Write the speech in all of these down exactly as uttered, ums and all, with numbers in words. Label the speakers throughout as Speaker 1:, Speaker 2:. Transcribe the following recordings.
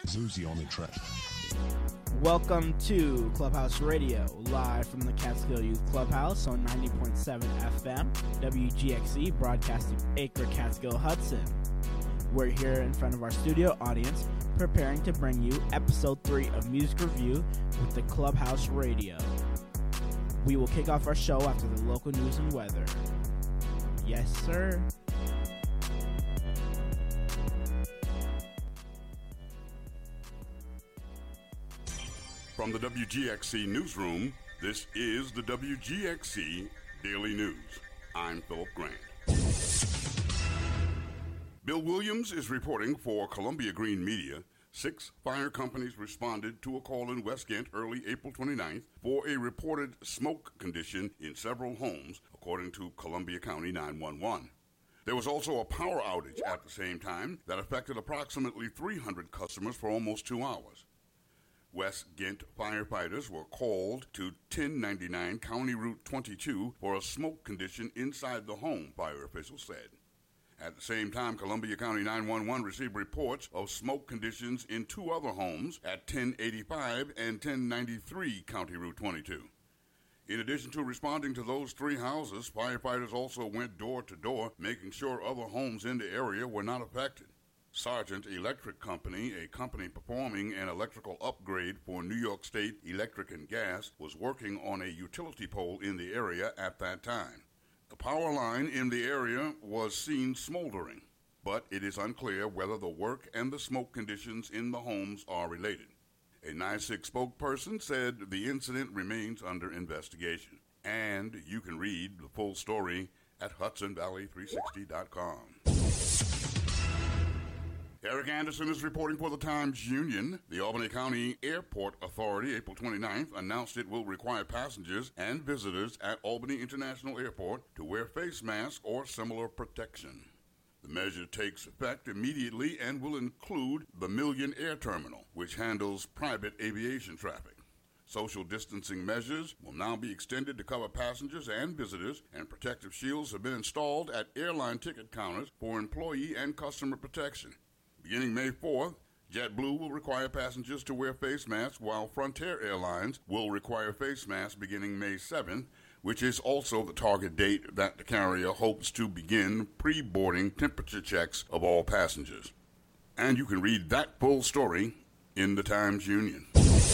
Speaker 1: Zuzi on the track.
Speaker 2: Welcome to Clubhouse Radio, live from the Catskill Youth Clubhouse on ninety point seven F M, W G X E, broadcasting Acre, Catskill, Hudson. We're here in front of our studio audience, preparing to bring you episode three of Music Review with the Clubhouse Radio. We will kick off our show after the local news and weather. Yes, sir.
Speaker 3: From the W G X C newsroom, this is the W G X C Daily News. I'm Philip Grant. Bill Williams is reporting for Columbia Green Media. Six fire companies responded to a call in West Ghent early April twenty-ninth for a reported smoke condition in several homes, according to Columbia County nine one one. There was also a power outage at the same time that affected approximately three hundred customers for almost two hours. West Ghent firefighters were called to ten ninety-nine County Route twenty-two for a smoke condition inside the home, fire officials said. At the same time, Columbia County nine one one received reports of smoke conditions in two other homes at ten eighty-five and ten ninety-three County Route twenty-two. In addition to responding to those three houses, firefighters also went door to door, making sure other homes in the area were not affected. Sargent Electric Company, a company performing an electrical upgrade for New York State Electric and Gas, was working on a utility pole in the area at that time. The power line in the area was seen smoldering, but it is unclear whether the work and the smoke conditions in the homes are related. A N I S I C spokesperson said the incident remains under investigation. And you can read the full story at Hudson Valley three sixty dot com. Eric Anderson is reporting for the Times-Union. The Albany County Airport Authority, April twenty-ninth, announced it will require passengers and visitors at Albany International Airport to wear face masks or similar protection. The measure takes effect immediately and will include the Million Air Terminal, which handles private aviation traffic. Social distancing measures will now be extended to cover passengers and visitors, and protective shields have been installed at airline ticket counters for employee and customer protection. Beginning May fourth, JetBlue will require passengers to wear face masks, while Frontier Airlines will require face masks beginning May seventh, which is also the target date that the carrier hopes to begin pre-boarding temperature checks of all passengers. And you can read that full story in the Times-Union.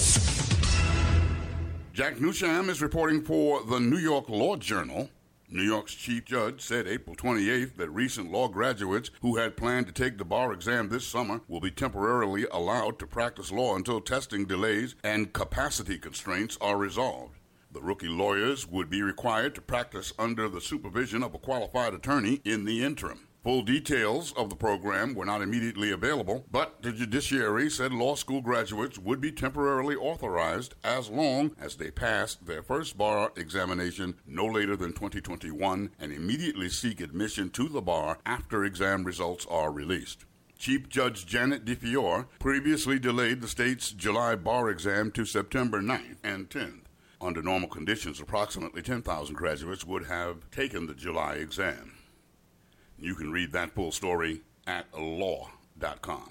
Speaker 3: Jack Newsham is reporting for the New York Law Journal. New York's chief judge said April twenty-eighth that recent law graduates who had planned to take the bar exam this summer will be temporarily allowed to practice law until testing delays and capacity constraints are resolved. The rookie lawyers would be required to practice under the supervision of a qualified attorney in the interim. Full details of the program were not immediately available, but the judiciary said law school graduates would be temporarily authorized as long as they passed their first bar examination no later than twenty twenty-one and immediately seek admission to the bar after exam results are released. Chief Judge Janet DeFiore previously delayed the state's July bar exam to September ninth and tenth. Under normal conditions, approximately ten thousand graduates would have taken the July exam. You can read that full story at law dot com.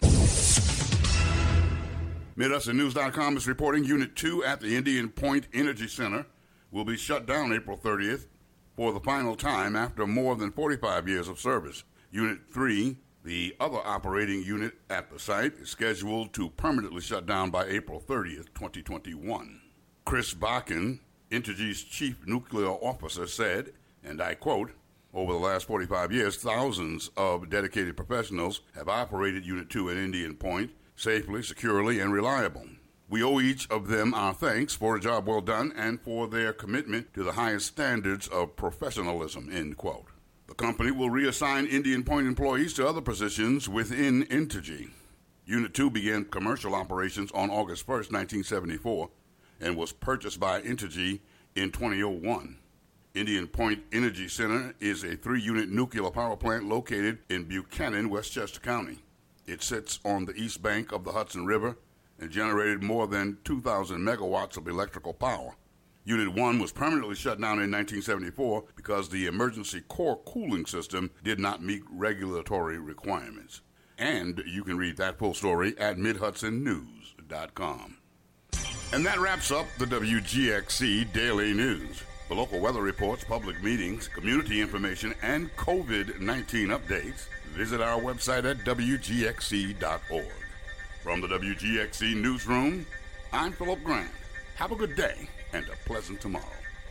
Speaker 3: Mid Hudson News dot com is reporting Unit two at the Indian Point Energy Center will be shut down April thirtieth for the final time after more than forty-five years of service. Unit three, the other operating unit at the site, is scheduled to permanently shut down by April thirtieth, twenty twenty-one. Chris Bakken, Entergy's chief nuclear officer, said, and I quote, "Over the last forty-five years, thousands of dedicated professionals have operated Unit two at Indian Point safely, securely, and reliable. We owe each of them our thanks for a job well done and for their commitment to the highest standards of professionalism," end quote. The company will reassign Indian Point employees to other positions within Entergy. Unit two began commercial operations on August first, nineteen seventy-four, and was purchased by Entergy in two thousand one. Indian Point Energy Center is a three-unit nuclear power plant located in Buchanan, Westchester County. It sits on the east bank of the Hudson River and generated more than two thousand megawatts of electrical power. Unit one was permanently shut down in nineteen seventy-four because the emergency core cooling system did not meet regulatory requirements. And you can read that full story at mid hudson news dot com. And that wraps up the W G X C Daily News. For local weather reports, public meetings, community information, and COVID nineteen updates, visit our website at W G X C dot org. From the W G X C Newsroom, I'm Philip Grant. Have a good day and a pleasant tomorrow.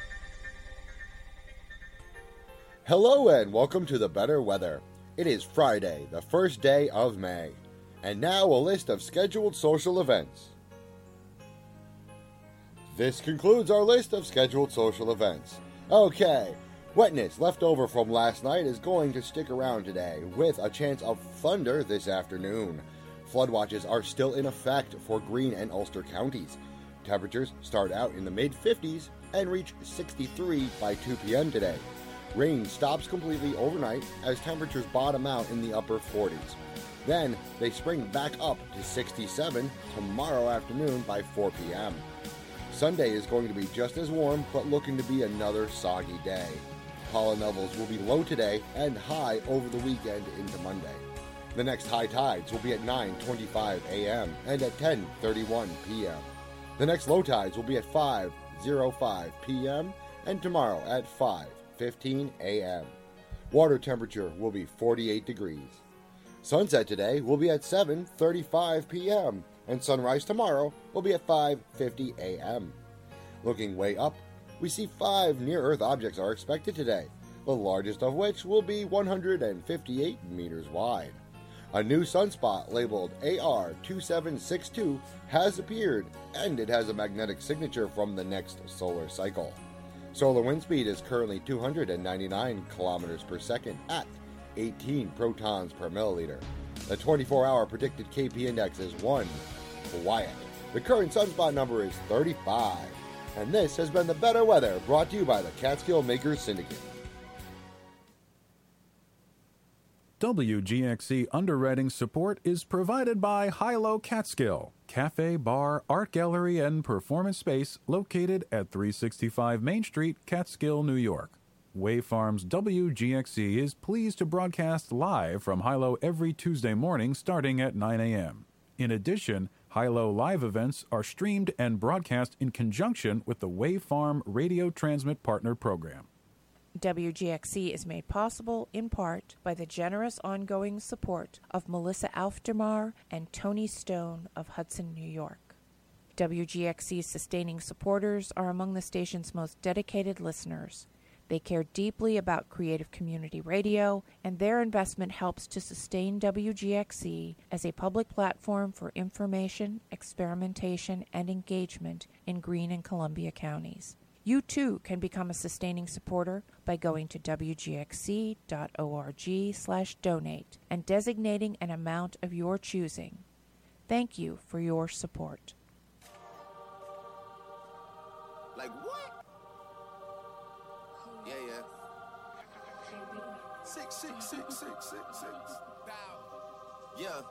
Speaker 1: Hello and welcome to the Better Weather. It is Friday, the first day of May. And now a list of scheduled social events. This concludes our list of scheduled social events. Okay, wetness left over from last night is going to stick around today, with a chance of thunder this afternoon. Flood watches are still in effect for Greene and Ulster counties. Temperatures start out in the mid fifties and reach sixty-three by two p.m. today. Rain stops completely overnight as temperatures bottom out in the upper forties. Then they spring back up to sixty-seven tomorrow afternoon by four p.m. Sunday is going to be just as warm, but looking to be another soggy day. Pollen levels will be low today and high over the weekend into Monday. The next high tides will be at nine twenty-five a.m. and at ten thirty-one p.m. The next low tides will be at five oh five p.m. and tomorrow at five fifteen a.m. Water temperature will be forty-eight degrees. Sunset today will be at seven thirty-five p.m. and sunrise tomorrow will be at five fifty a.m. Looking way up, we see five near-Earth objects are expected today, the largest of which will be one hundred fifty-eight meters wide. A new sunspot labeled A R two seven six two has appeared, and it has a magnetic signature from the next solar cycle. Solar wind speed is currently two hundred ninety-nine kilometers per second at eighteen protons per milliliter. The twenty-four hour predicted K P index is one. Quiet. The current sunspot number is thirty-five. And this has been the Better Weather, brought to you by the Catskill Makers Syndicate.
Speaker 4: W G X C underwriting support is provided by Hilo Catskill, cafe, bar, art gallery, and performance space located at three sixty-five Main Street, Catskill, New York. Way Farms W G X C is pleased to broadcast live from Hilo every Tuesday morning starting at nine a.m. In addition, Hilo live events are streamed and broadcast in conjunction with the Way Farm Radio Transmit Partner Program.
Speaker 5: W G X C is made possible in part by the generous ongoing support of Melissa Aufdermar and Tony Stone of Hudson, New York. W G X C's sustaining supporters are among the station's most dedicated listeners. They care deeply about creative community radio, and their investment helps to sustain W G X C as a public platform for information, experimentation, and engagement in Greene and Columbia counties. You too can become a sustaining supporter by going to W G X C dot org slash donate and designating an amount of your choosing. Thank you for your support.
Speaker 6: Like what? Yeah, yeah. Six, six, six, six, six, six. Yeah.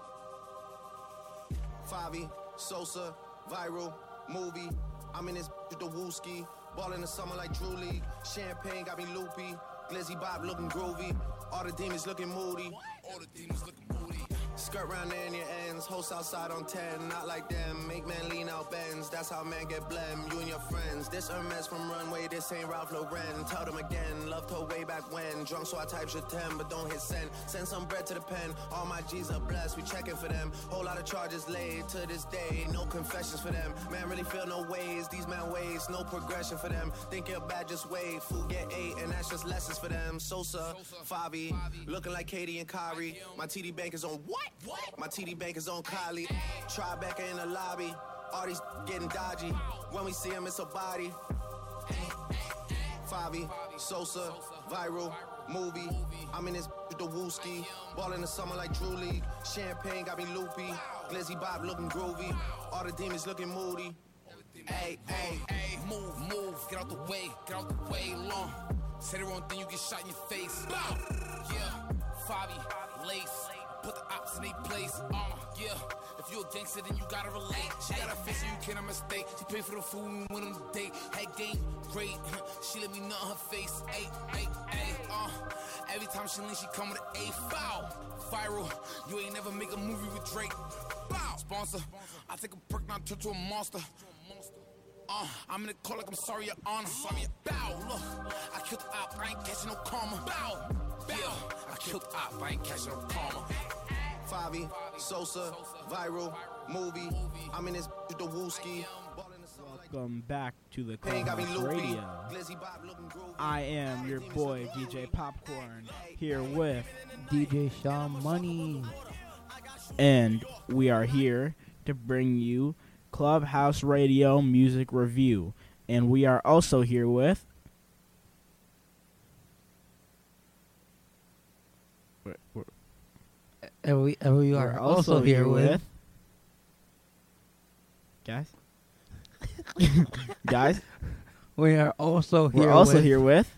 Speaker 6: Favi, Sosa, viral, movie. I'm in this with the Wooski. Ball in the summer like Drew League. Champagne got me loopy. Glizzy Bob looking groovy. All the demons looking moody. All the demons looking moody. Skirt round there in your ends. Host outside on ten. Not like them. Make man lean out bends. That's how man get blem. You and your friends. This Hermes from Runway. This ain't Ralph Lauren. Tell them again. Loved her way back when. Drunk so I type shit ten. But don't hit send. Send some bread to the pen. All my G's are blessed. We checking for them. Whole lot of charges laid to this day. No confessions for them. Man really feel no ways. These man ways. No progression for them. Think you're bad, just wait. Food get eight. And that's just lessons for them. Sosa, Favi. Looking like Katie and Kyrie. My T D Bank is on what? What? My T D Bank is on Kylie. Tribeca in the lobby. All these getting dodgy. When we see him, it's a body. Favi, Sosa, viral, movie. I'm in this with the Wooski. Ball in the summer like Drew League. Champagne got me loopy. Glizzy Bob looking groovy. All the demons looking moody.
Speaker 7: Hey, hey, hey, move, move, get out the way, get out the way, long. Say the wrong thing, you get shot in your face. Bow. Yeah, Favi, lace, put the ops in their place. Uh, yeah. If you a gangster, then you gotta relate. She got a face, so you can't mistake. She paid for the food and went on the date. Had game, great. She let me nut her face. Ay, ay, ay, uh. Every time she lean, she come with an A foul. Viral, you ain't never make a movie with Drake. Bow. Sponsor, I take a perk, now turn to a monster. Uh, I'm in the call like I'm sorry, your honor. Sorry, bow. Look, I killed the op, I ain't catching no karma. Bow, bow. I killed the op, I ain't catching no karma.
Speaker 6: Favi, Sosa, viral, movie. I'm in this with the Wooski.
Speaker 2: Welcome back to the Clubhouse Radio. I am your boy, D J Popcorn, here with
Speaker 8: D J Sean Money.
Speaker 2: And we are here to bring you Clubhouse Radio Music Review. And we are also here with... We're, we're,
Speaker 8: And we, and we are
Speaker 2: we're
Speaker 8: also, also here, here with... with...
Speaker 2: Guys? Guys?
Speaker 8: We are also here
Speaker 2: We're also
Speaker 8: with...
Speaker 2: here with...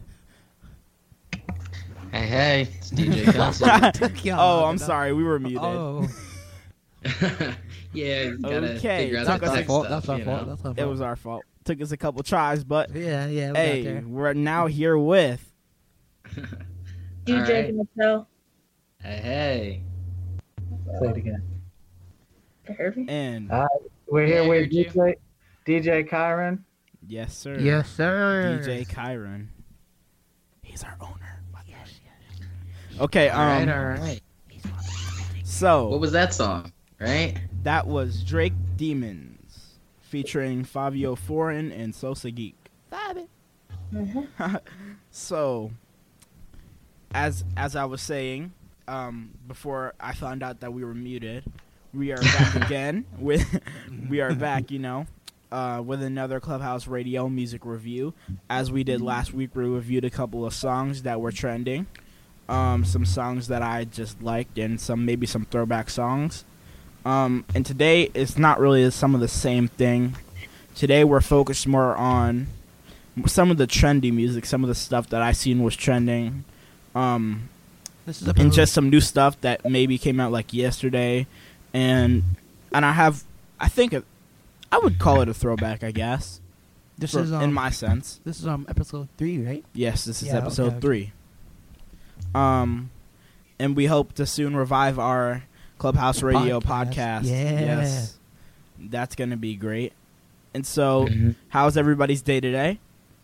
Speaker 9: Hey, hey, it's D J Kelsey.
Speaker 2: Oh, I'm sorry, we were muted.
Speaker 8: Oh.
Speaker 9: Yeah, you gotta
Speaker 2: okay.
Speaker 9: figure out
Speaker 2: Took
Speaker 9: the
Speaker 2: us
Speaker 9: tech
Speaker 2: fault.
Speaker 9: stuff,
Speaker 8: That's our
Speaker 9: you
Speaker 8: fault.
Speaker 9: know?
Speaker 8: That's our fault.
Speaker 2: It was our fault. Took us a couple tries, but
Speaker 8: Yeah, yeah. We
Speaker 2: hey,
Speaker 8: got there.
Speaker 2: we're now here with...
Speaker 10: D J
Speaker 9: Alright.
Speaker 10: Mattel.
Speaker 9: Hey, hey.
Speaker 11: Say it again.
Speaker 10: Herbie?
Speaker 2: And...
Speaker 11: Uh, we're here
Speaker 9: Yeah,
Speaker 11: with
Speaker 9: heard you.
Speaker 11: D J, D J Kyron.
Speaker 2: Yes, sir.
Speaker 8: Yes, sir.
Speaker 2: D J Kyron. He's our owner. Yes, yes. Okay,
Speaker 9: All
Speaker 2: um,
Speaker 9: right, all right.
Speaker 2: so
Speaker 9: What was that song, right?
Speaker 2: that was Drake Demons featuring Fabio Foreign and Sosa Geek.
Speaker 10: Mm-hmm.
Speaker 2: So, as as I was saying, um, before I found out that we were muted, we are back again with we are back, you know, uh, with another Clubhouse Radio music review. As we did last week, we reviewed a couple of songs that were trending, um, some songs that I just liked, and some maybe some throwback songs. Um, and today it's not really some of the same thing. Today we're focused more on some of the trendy music, some of the stuff that I seen was trending, um,
Speaker 8: This is a
Speaker 2: and just some new stuff that maybe came out like yesterday, and and I have, I think, it, I would call it a throwback, I guess,
Speaker 8: This
Speaker 2: for-
Speaker 8: is um,
Speaker 2: in my sense.
Speaker 8: This is um episode three, right?
Speaker 2: Yes, this is
Speaker 8: Yeah,
Speaker 2: episode
Speaker 8: okay, okay.
Speaker 2: three. Um, and we hope to soon revive our Clubhouse Radio
Speaker 8: Podcast,
Speaker 2: podcast.
Speaker 8: yeah.
Speaker 2: Yes, that's gonna be great. And so,
Speaker 9: Mhm.
Speaker 2: how's everybody's day today?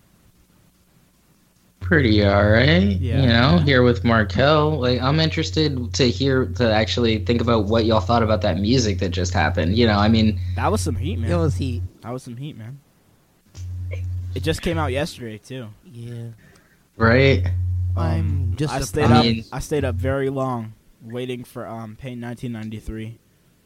Speaker 9: Pretty all right.
Speaker 2: Yeah.
Speaker 9: You know, here with Markel. Like, I'm interested to hear, to actually think about what y'all thought about that music that just happened. You know, I mean,
Speaker 2: That was some heat, man.
Speaker 8: It was heat.
Speaker 2: That was some heat, man. It just came out yesterday too.
Speaker 8: Yeah.
Speaker 9: right?
Speaker 8: I'm just
Speaker 2: I
Speaker 8: a-
Speaker 2: stayed
Speaker 9: I
Speaker 2: up.
Speaker 9: mean-
Speaker 2: I stayed up very long, waiting for um Pain nineteen ninety-three.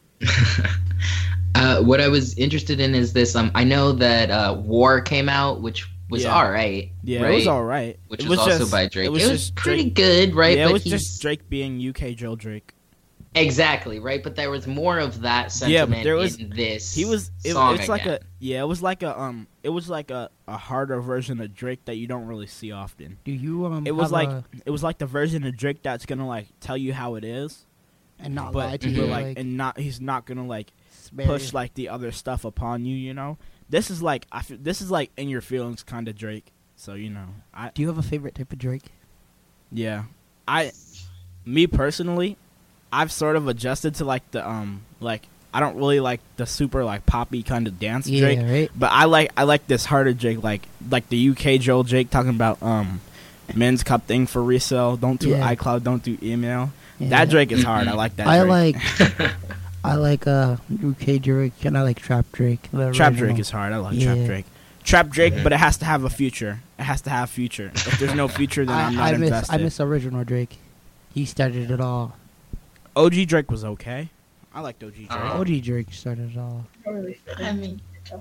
Speaker 9: uh, what I was interested in is this. Um, I know that uh, War came out, which was
Speaker 2: Yeah.
Speaker 9: all right.
Speaker 2: Yeah,
Speaker 9: right?
Speaker 2: it was all right.
Speaker 9: Which
Speaker 2: it
Speaker 9: was, also
Speaker 2: just-
Speaker 9: by Drake.
Speaker 2: It was, just
Speaker 9: pretty
Speaker 2: Drake,
Speaker 9: good, right?
Speaker 2: Yeah, it
Speaker 9: but
Speaker 2: was
Speaker 9: he's
Speaker 2: just Drake being U K Joe Drake.
Speaker 9: exactly right. But there was more of that
Speaker 2: Yeah,
Speaker 9: sentiment
Speaker 2: but there was
Speaker 9: in this.
Speaker 2: He was. It,
Speaker 9: song
Speaker 2: it's like
Speaker 9: again.
Speaker 2: a yeah. It was like a um. It was like a, a harder version of Drake that you don't really see often.
Speaker 8: Do you um?
Speaker 2: It was
Speaker 8: have
Speaker 2: like
Speaker 8: a-
Speaker 2: it was like the version of Drake that's gonna like tell you how it is,
Speaker 8: and not
Speaker 2: but,
Speaker 8: lie to
Speaker 2: but
Speaker 8: you,
Speaker 2: like,
Speaker 8: like,
Speaker 2: and not he's not gonna like
Speaker 8: spare
Speaker 2: push
Speaker 8: you.
Speaker 2: like the other stuff upon you. You know, this is like I feel, this is like in your feelings kind of Drake. So you know, I
Speaker 8: Do you have a favorite type of Drake?
Speaker 2: yeah, I me personally, I've sort of adjusted to like the um like I don't really like the super like poppy kind of dance
Speaker 8: Yeah,
Speaker 2: Drake,
Speaker 8: right.
Speaker 2: but I like I like this harder Drake, like like the U K Joel Drake talking about um men's cup thing for resale. Don't do
Speaker 8: Yeah.
Speaker 2: iCloud, don't do email.
Speaker 8: Yeah.
Speaker 2: That Drake is hard. I like that.
Speaker 8: I
Speaker 2: Drake.
Speaker 8: like I like uh U K Drake and I like Trap Drake. the
Speaker 2: Trap
Speaker 8: original.
Speaker 2: Drake is hard. I like
Speaker 8: Yeah.
Speaker 2: Trap Drake. Trap Drake, but it has to have a future. It has to have future. If there's no future, then
Speaker 8: I,
Speaker 2: I'm not
Speaker 8: I miss
Speaker 2: invested.
Speaker 8: I miss original Drake. He started it all.
Speaker 2: O G Drake was okay. I liked O G Drake.
Speaker 9: Uh,
Speaker 8: O G Drake started it all.
Speaker 9: I mean,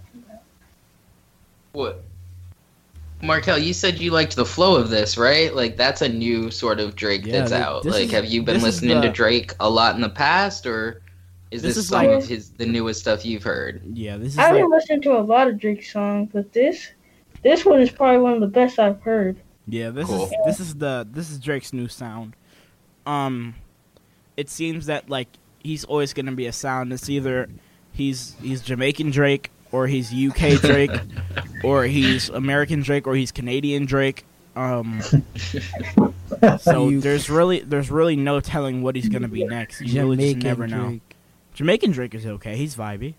Speaker 9: what? Markel, you said you liked the flow of this, right? Like, that's a new sort of Drake
Speaker 2: Yeah,
Speaker 9: that's
Speaker 2: th-
Speaker 9: out.
Speaker 2: this
Speaker 9: Like,
Speaker 2: is-
Speaker 9: have you been
Speaker 2: this is
Speaker 9: listening
Speaker 2: the-
Speaker 9: to Drake a lot in the past, or is
Speaker 2: This
Speaker 9: this,
Speaker 2: is
Speaker 9: some
Speaker 10: like-
Speaker 9: of his the newest stuff you've heard?
Speaker 2: Yeah, this is
Speaker 10: I've
Speaker 2: like
Speaker 10: been listening to a lot of Drake songs, but this this one is probably one of the best I've heard.
Speaker 2: yeah, this
Speaker 9: Cool.
Speaker 2: is this is the this is Drake's new sound. Um, it seems that like he's always going to be a sound. It's either he's he's Jamaican Drake, or he's U K Drake, or he's American Drake, or he's Canadian Drake. Um, so there's really there's really no telling what he's going to be next. You really just never know.
Speaker 8: Drake.
Speaker 2: Jamaican Drake is okay. He's vibey.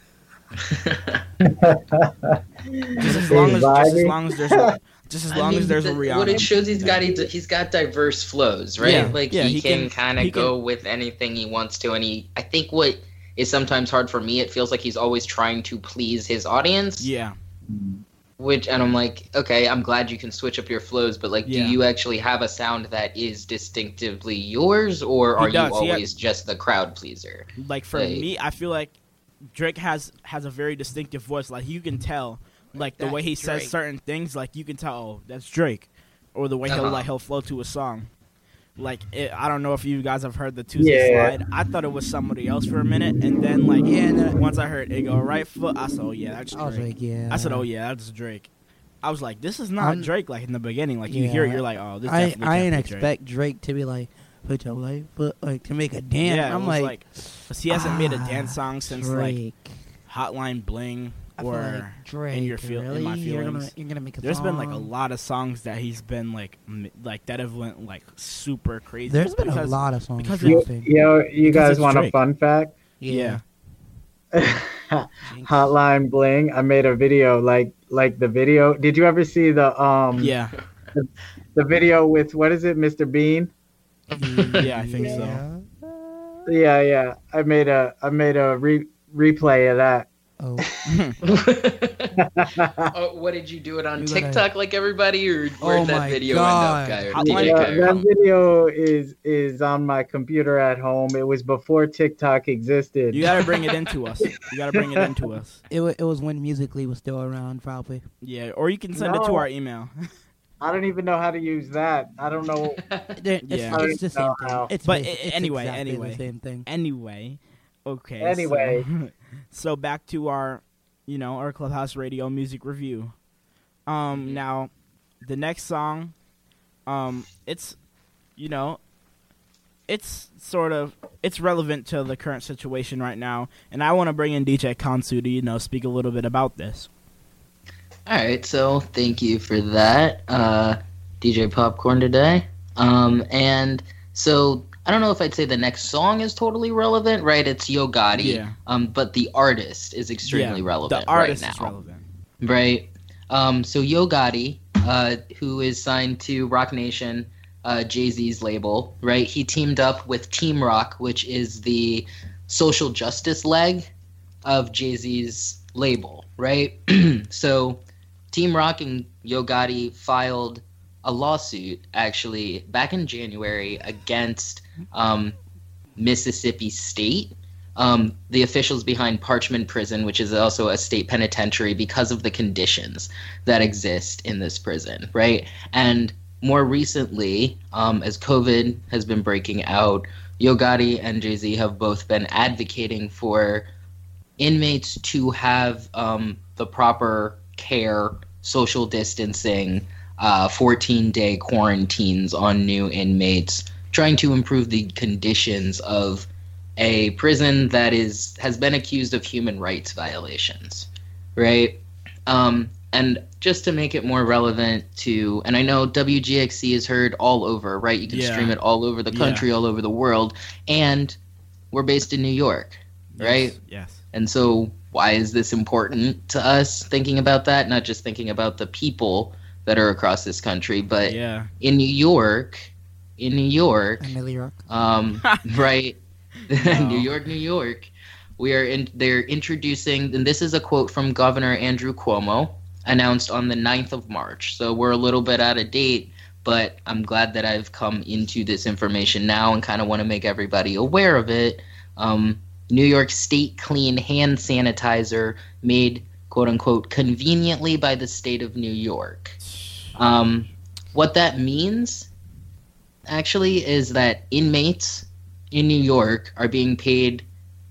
Speaker 2: just as long as just as long as there's a, just as long
Speaker 9: I mean,
Speaker 2: as there's
Speaker 9: the,
Speaker 2: a Rihanna.
Speaker 9: What it shows he's got he, he's got diverse flows, right?
Speaker 2: Yeah,
Speaker 9: like
Speaker 2: yeah,
Speaker 9: he,
Speaker 2: he
Speaker 9: can,
Speaker 2: can-
Speaker 9: kind of
Speaker 2: he
Speaker 9: go
Speaker 2: can-
Speaker 9: with anything he wants to, and he I think what is sometimes hard for me, it feels like he's always trying to please his audience.
Speaker 2: Yeah.
Speaker 9: Which and I'm like, okay, I'm glad you can switch up your flows, but like,
Speaker 2: Yeah.
Speaker 9: do you actually have a sound that is distinctively yours, or
Speaker 2: He
Speaker 9: are
Speaker 2: does,
Speaker 9: you
Speaker 2: he ha-
Speaker 9: always just the crowd pleaser?
Speaker 2: Like for
Speaker 9: Like-
Speaker 2: me, I feel like Drake has has a very distinctive voice. Like you can tell, like the
Speaker 9: That's
Speaker 2: way he says
Speaker 9: Drake.
Speaker 2: certain things, like you can tell, oh, that's Drake, or the way he'll
Speaker 9: Uh-huh.
Speaker 2: like he'll flow to a song. Like it, I don't know if you guys have heard the Tuesday
Speaker 11: Yeah.
Speaker 2: slide. I thought it was somebody else for a minute, and then like
Speaker 8: Yeah, and then-
Speaker 2: once I heard it go right foot, I said, oh yeah, that's Drake.
Speaker 8: I was like, yeah.
Speaker 2: I said, oh yeah, that's Drake. I was like, this is not
Speaker 8: I'm-
Speaker 2: Drake. Like in the beginning, like you hear it, you're like, oh, this.
Speaker 8: I
Speaker 2: Definitely
Speaker 8: I
Speaker 2: can't
Speaker 8: didn't
Speaker 2: be Drake.
Speaker 8: expect Drake to be like put your life, but like to make a dance.
Speaker 2: Yeah, it
Speaker 8: I'm
Speaker 2: was
Speaker 8: like,
Speaker 2: 'cause he hasn't made a
Speaker 8: ah,
Speaker 2: dance song since like
Speaker 8: Drake.
Speaker 2: Hotline Bling
Speaker 8: I feel
Speaker 2: or
Speaker 8: like Drake,
Speaker 2: in your feel
Speaker 8: really?
Speaker 2: in my
Speaker 8: You're
Speaker 2: feelings.
Speaker 8: gonna, you're gonna make a
Speaker 2: There's
Speaker 8: song.
Speaker 2: been like a lot of songs that he's been like m- like that have went like super crazy.
Speaker 8: There's been a
Speaker 2: because-
Speaker 8: lot of songs
Speaker 2: because
Speaker 11: Yo,
Speaker 2: it's-
Speaker 11: yo, you
Speaker 2: because
Speaker 11: guys
Speaker 2: it's
Speaker 11: want a
Speaker 2: Drake.
Speaker 11: fun fact?
Speaker 2: Yeah.
Speaker 11: Hotline Bling. I made a video like like the video. Did you ever see the um
Speaker 2: Yeah.
Speaker 11: the, the video with what is it, Mister Bean?
Speaker 2: Yeah, I think so.
Speaker 11: Yeah, yeah. I made a I made a re- replay of that.
Speaker 8: Oh.
Speaker 9: Oh, what did you do it on
Speaker 8: You gotta-
Speaker 9: TikTok like everybody, or where'd
Speaker 8: Oh
Speaker 9: that
Speaker 8: my
Speaker 9: video
Speaker 8: God.
Speaker 9: end up, guy? Or
Speaker 2: Hotline-
Speaker 9: D J
Speaker 11: Yeah,
Speaker 9: Kyrie?
Speaker 11: that video is is on my computer at home. It was before TikTok existed.
Speaker 2: You gotta bring it into us. You gotta bring it into us.
Speaker 8: It, wa- it was when Musically was still around, probably.
Speaker 2: Yeah, or you can send it to
Speaker 11: No.
Speaker 2: our email.
Speaker 11: I don't even know how to use that. I don't know.
Speaker 8: It's,
Speaker 2: Yeah.
Speaker 8: it's the same
Speaker 11: No,
Speaker 8: thing.
Speaker 11: no.
Speaker 8: It's
Speaker 2: But
Speaker 8: basi-
Speaker 2: a-
Speaker 8: it's
Speaker 2: anyway,
Speaker 8: exactly
Speaker 2: anyway.
Speaker 8: the same thing.
Speaker 2: Anyway, okay. so-
Speaker 11: Anyway.
Speaker 2: so back to our, you know, our Clubhouse Radio music review. Um, now, the next song, um, it's, you know, it's sort of it's relevant to the current situation right now, and I want to bring in D J Kansu to you know speak a little bit about this.
Speaker 9: All right, so thank you for that, uh, D J Popcorn today. Um, and so I don't know if I'd say the next song is totally relevant, right? It's Yo Gotti,
Speaker 2: Yeah.
Speaker 9: um, but the artist is extremely
Speaker 2: Yeah,
Speaker 9: relevant
Speaker 2: the artist
Speaker 9: right
Speaker 2: is
Speaker 9: now,
Speaker 2: relevant.
Speaker 9: right? Um, so Yo Gotti, uh, who is signed to Rock Nation, uh, Jay-Z's label, right? He teamed up with Team Rock, which is the social justice leg of Jay-Z's label, right? So Team Rock and Yo Gotti filed a lawsuit, actually, back in January against um, Mississippi State, um, the officials behind Parchment Prison, which is also a state penitentiary, because of the conditions that exist in this prison, right? And more recently, um, as COVID has been breaking out, Yo Gotti and Jay-Z have both been advocating for inmates to have um, the proper care, social distancing, uh, fourteen-day quarantines on new inmates, trying to improve the conditions of a prison that is has been accused of human rights violations, right? Um, and just to make it more relevant to, and I know W G X C is heard all over, right? You can
Speaker 2: Yeah.
Speaker 9: stream it all over the country,
Speaker 2: Yeah.
Speaker 9: all over the world, and we're based in New York, right?
Speaker 2: Yes.
Speaker 9: And so why is this important to us, thinking about that? Not just thinking about the people that are across this country, but
Speaker 2: Yeah.
Speaker 9: in New York, in New York,
Speaker 8: And New York.
Speaker 9: um, right,
Speaker 2: Wow.
Speaker 9: New York, New York, we are in, they're introducing, and this is a quote from Governor Andrew Cuomo, announced on the ninth of March. So we're a little bit out of date, but I'm glad that I've come into this information now and kind of want to make everybody aware of it. Um, New York State Clean hand sanitizer made, quote unquote, conveniently by the state of New York. Um, what that means, actually, is that inmates in New York are being paid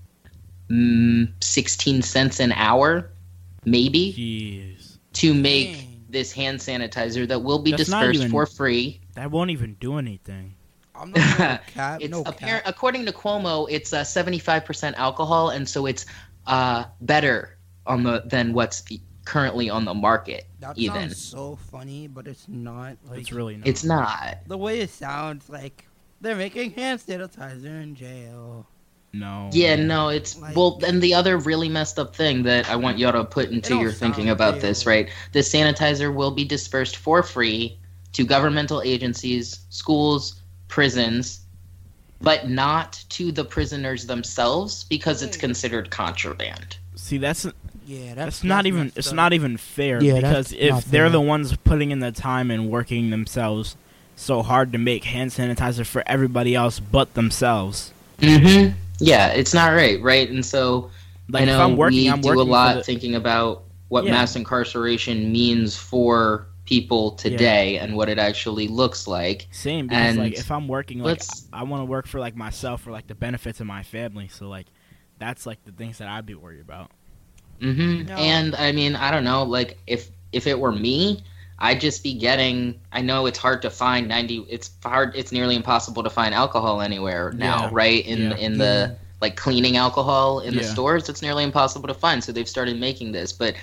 Speaker 9: mm, sixteen cents an hour, maybe,
Speaker 2: Jeez.
Speaker 9: to make
Speaker 8: Dang.
Speaker 9: this hand sanitizer that will be
Speaker 2: That's not
Speaker 9: dispersed
Speaker 2: even-
Speaker 9: for free.
Speaker 2: That won't even do anything.
Speaker 8: I'm not gonna cap.
Speaker 9: it's
Speaker 8: no
Speaker 9: apparent,
Speaker 8: cap.
Speaker 9: according to Cuomo, it's uh, seventy-five percent alcohol, and so it's uh, better on the than what's currently on the market.
Speaker 8: That
Speaker 9: even
Speaker 8: sounds so funny, but it's not. Like,
Speaker 2: It's really not.
Speaker 9: it's not.
Speaker 8: the way it sounds like they're making hand sanitizer in jail.
Speaker 2: No.
Speaker 9: Yeah, no, it's
Speaker 8: Like-
Speaker 9: well. And the other really messed up thing that I want y'all to put into
Speaker 8: don't
Speaker 9: your thinking
Speaker 8: sound
Speaker 9: about
Speaker 8: real.
Speaker 9: this, right? The sanitizer will be dispersed for free to governmental agencies, schools, prisons, but not to the prisoners themselves because it's considered contraband.
Speaker 2: See, that's
Speaker 8: Yeah, that's,
Speaker 2: that's not
Speaker 8: that's
Speaker 2: even
Speaker 8: messed
Speaker 2: it's
Speaker 8: up.
Speaker 2: not even fair
Speaker 8: Yeah,
Speaker 2: because
Speaker 8: that's
Speaker 2: if
Speaker 8: not
Speaker 2: they're
Speaker 8: fair.
Speaker 2: the ones putting in the time and working themselves so hard to make hand sanitizer for everybody else but themselves.
Speaker 9: Mm-hmm. Yeah, it's not right, right? And so
Speaker 2: Like
Speaker 9: I know
Speaker 2: if I'm working,
Speaker 9: we
Speaker 2: I'm
Speaker 9: do
Speaker 2: working
Speaker 9: a
Speaker 2: for
Speaker 9: lot
Speaker 2: the-
Speaker 9: thinking about what
Speaker 2: Yeah.
Speaker 9: mass incarceration means for people today and what it actually looks like.
Speaker 2: Same because
Speaker 9: And
Speaker 2: like if I'm working, like
Speaker 9: let's-
Speaker 2: I, I want to work for like myself for like the benefits of my family. So like that's like the things that I'd be worried about.
Speaker 9: Mm-hmm.
Speaker 8: No.
Speaker 9: And I mean, I don't know. Like, if if it were me, I'd just be getting. I know it's hard to find ninety. It's hard. It's nearly impossible to find alcohol anywhere now,
Speaker 2: Yeah.
Speaker 9: right? In
Speaker 2: Yeah.
Speaker 9: in the like cleaning alcohol in the
Speaker 2: Yeah.
Speaker 9: stores, it's nearly impossible to find. So they've started making this. But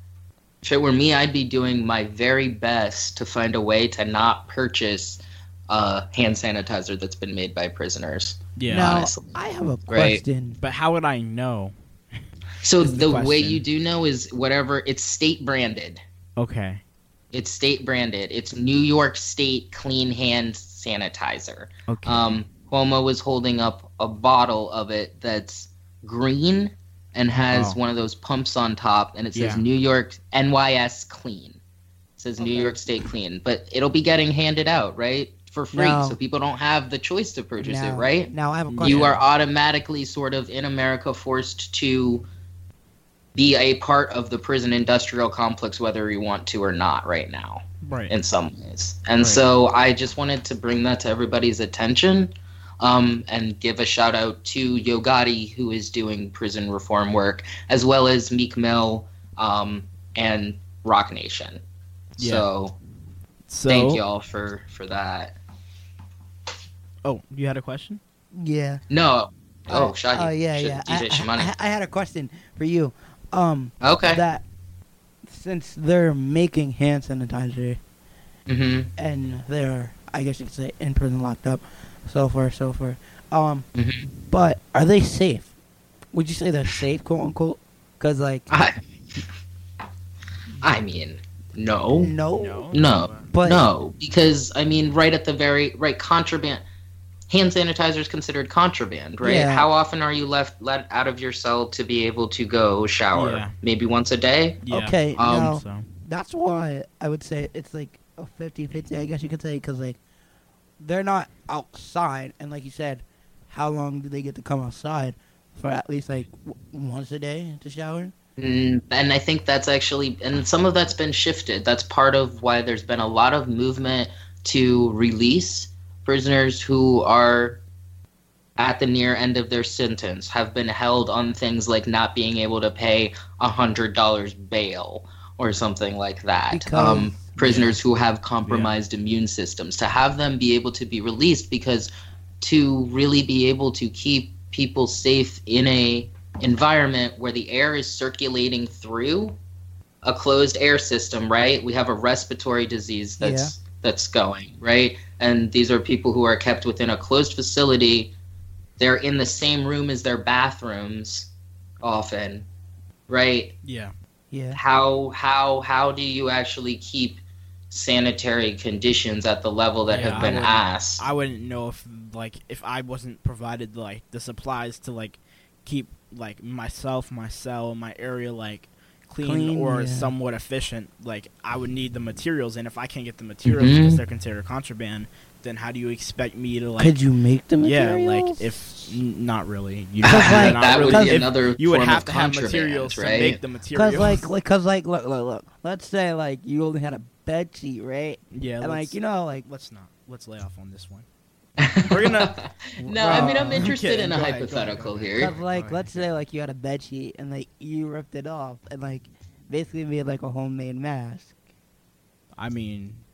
Speaker 9: if it were me, I'd be doing my very best to find a way to not purchase uh, hand sanitizer that's been made by prisoners.
Speaker 2: Yeah.
Speaker 8: Now,
Speaker 9: honestly.
Speaker 8: I have a
Speaker 9: Right.
Speaker 8: question.
Speaker 2: But how would I know?
Speaker 9: So
Speaker 2: is the
Speaker 9: the, way
Speaker 2: question.
Speaker 9: you do know is whatever it's state branded.
Speaker 2: Okay.
Speaker 9: It's state branded. It's New York State Clean Hand Sanitizer.
Speaker 2: Okay.
Speaker 9: Um, Cuomo was holding up a bottle of it that's green and has
Speaker 2: Oh.
Speaker 9: one of those pumps on top, and it says
Speaker 2: Yeah.
Speaker 9: New York N Y S Clean. It says New
Speaker 8: Okay.
Speaker 9: York State Clean, but it'll be getting handed out, right, for free,
Speaker 8: Now-
Speaker 9: so people don't have the choice to purchase it,
Speaker 8: Now-
Speaker 9: right?
Speaker 8: Now I have a question.
Speaker 9: You are automatically sort of in America forced to be a part of the prison industrial complex, whether you want to or not, right now,
Speaker 2: Right.
Speaker 9: in some ways. And
Speaker 2: Right.
Speaker 9: so I just wanted to bring that to everybody's attention, um, and give a shout out to Yo Gotti, who is doing prison reform work, as well as Meek Mill um, and Rock Nation.
Speaker 2: Yeah.
Speaker 9: So,
Speaker 2: So
Speaker 9: thank y'all for, for that.
Speaker 2: Oh, you had a question?
Speaker 8: Yeah.
Speaker 9: No. Oh,
Speaker 8: Uh,
Speaker 9: Shahi.
Speaker 8: Oh yeah,
Speaker 9: Sh-
Speaker 8: yeah.
Speaker 9: D J
Speaker 8: I,
Speaker 9: Shimani.
Speaker 8: I, I had a question for you. Um,
Speaker 9: Okay.
Speaker 8: that since they're making hand sanitizer
Speaker 9: Mm-hmm.
Speaker 8: and they're, I guess you could say, in prison, locked up, so forth, so forth. Um,
Speaker 9: Mm-hmm.
Speaker 8: but are they safe? Would you say they're safe, quote unquote? Because like,
Speaker 9: I, I mean, no,
Speaker 8: no,
Speaker 9: no,
Speaker 8: But-
Speaker 9: no, because I mean, right at the very right, contraband. Hand sanitizer is considered contraband, right?
Speaker 8: Yeah.
Speaker 9: How often are you left let out of your cell to be able to go shower?
Speaker 2: Yeah.
Speaker 9: Maybe once a day.
Speaker 2: Yeah.
Speaker 8: okay,
Speaker 9: Um,
Speaker 8: now
Speaker 2: So
Speaker 8: that's why I would say it's like a fifty-fifty, I guess you could say, because like they're not outside, and like you said, how long do they get to come outside for at least like w- once a day to shower?
Speaker 9: Mm, and I think that's actually, and some of that's been shifted. That's part of why there's been a lot of movement to release prisoners who are at the near end of their sentence, have been held on things like not being able to pay a hundred dollars bail or something like that.
Speaker 8: Because-
Speaker 9: Um, prisoners who have compromised immune systems, to have them be able to be released, because to really be able to keep people safe in a environment where the air is circulating through a closed air system, right? We have a respiratory disease that's that's going, right? And these are people who are kept within a closed facility. They're in the same room as their bathrooms often, right?
Speaker 2: yeah.
Speaker 8: Yeah.
Speaker 9: How how how do you actually keep sanitary conditions at the level that
Speaker 2: Yeah,
Speaker 9: have
Speaker 2: I
Speaker 9: been
Speaker 2: wouldn't-
Speaker 9: asked?
Speaker 2: I wouldn't know if like if I wasn't provided like the supplies to like keep like myself, my cell, my area like clean,
Speaker 8: Clean,
Speaker 2: or
Speaker 8: yeah.
Speaker 2: somewhat efficient. Like I would need the materials, and if I can't get the materials because
Speaker 9: Mhm.
Speaker 2: they're considered contraband, then how do you expect me to like?
Speaker 8: Could you make the
Speaker 2: yeah,
Speaker 8: materials?
Speaker 2: like if n- not really, you
Speaker 8: Because, like-
Speaker 2: not
Speaker 9: that would
Speaker 2: really.
Speaker 9: be
Speaker 2: If
Speaker 9: another
Speaker 2: you would
Speaker 9: form
Speaker 2: have
Speaker 9: of
Speaker 2: to have
Speaker 9: contraband,
Speaker 2: materials
Speaker 9: right?
Speaker 2: to make the materials.
Speaker 8: Cause like, like, cause like, look, look, look. Let's say like you only had a bed sheet, right?
Speaker 2: yeah,
Speaker 8: And like
Speaker 2: let's-
Speaker 8: you know, like
Speaker 2: let's not let's lay off on this one. We're gonna-
Speaker 9: no, I mean I'm
Speaker 8: Uh,
Speaker 9: interested
Speaker 2: okay,
Speaker 9: in a
Speaker 2: go ahead, go ahead,
Speaker 9: hypothetical
Speaker 2: go ahead.
Speaker 9: here.
Speaker 8: Cause like,
Speaker 2: Alright.
Speaker 8: let's say like you had a bed sheet and like you ripped it off and like basically made like a homemade mask.
Speaker 2: I mean,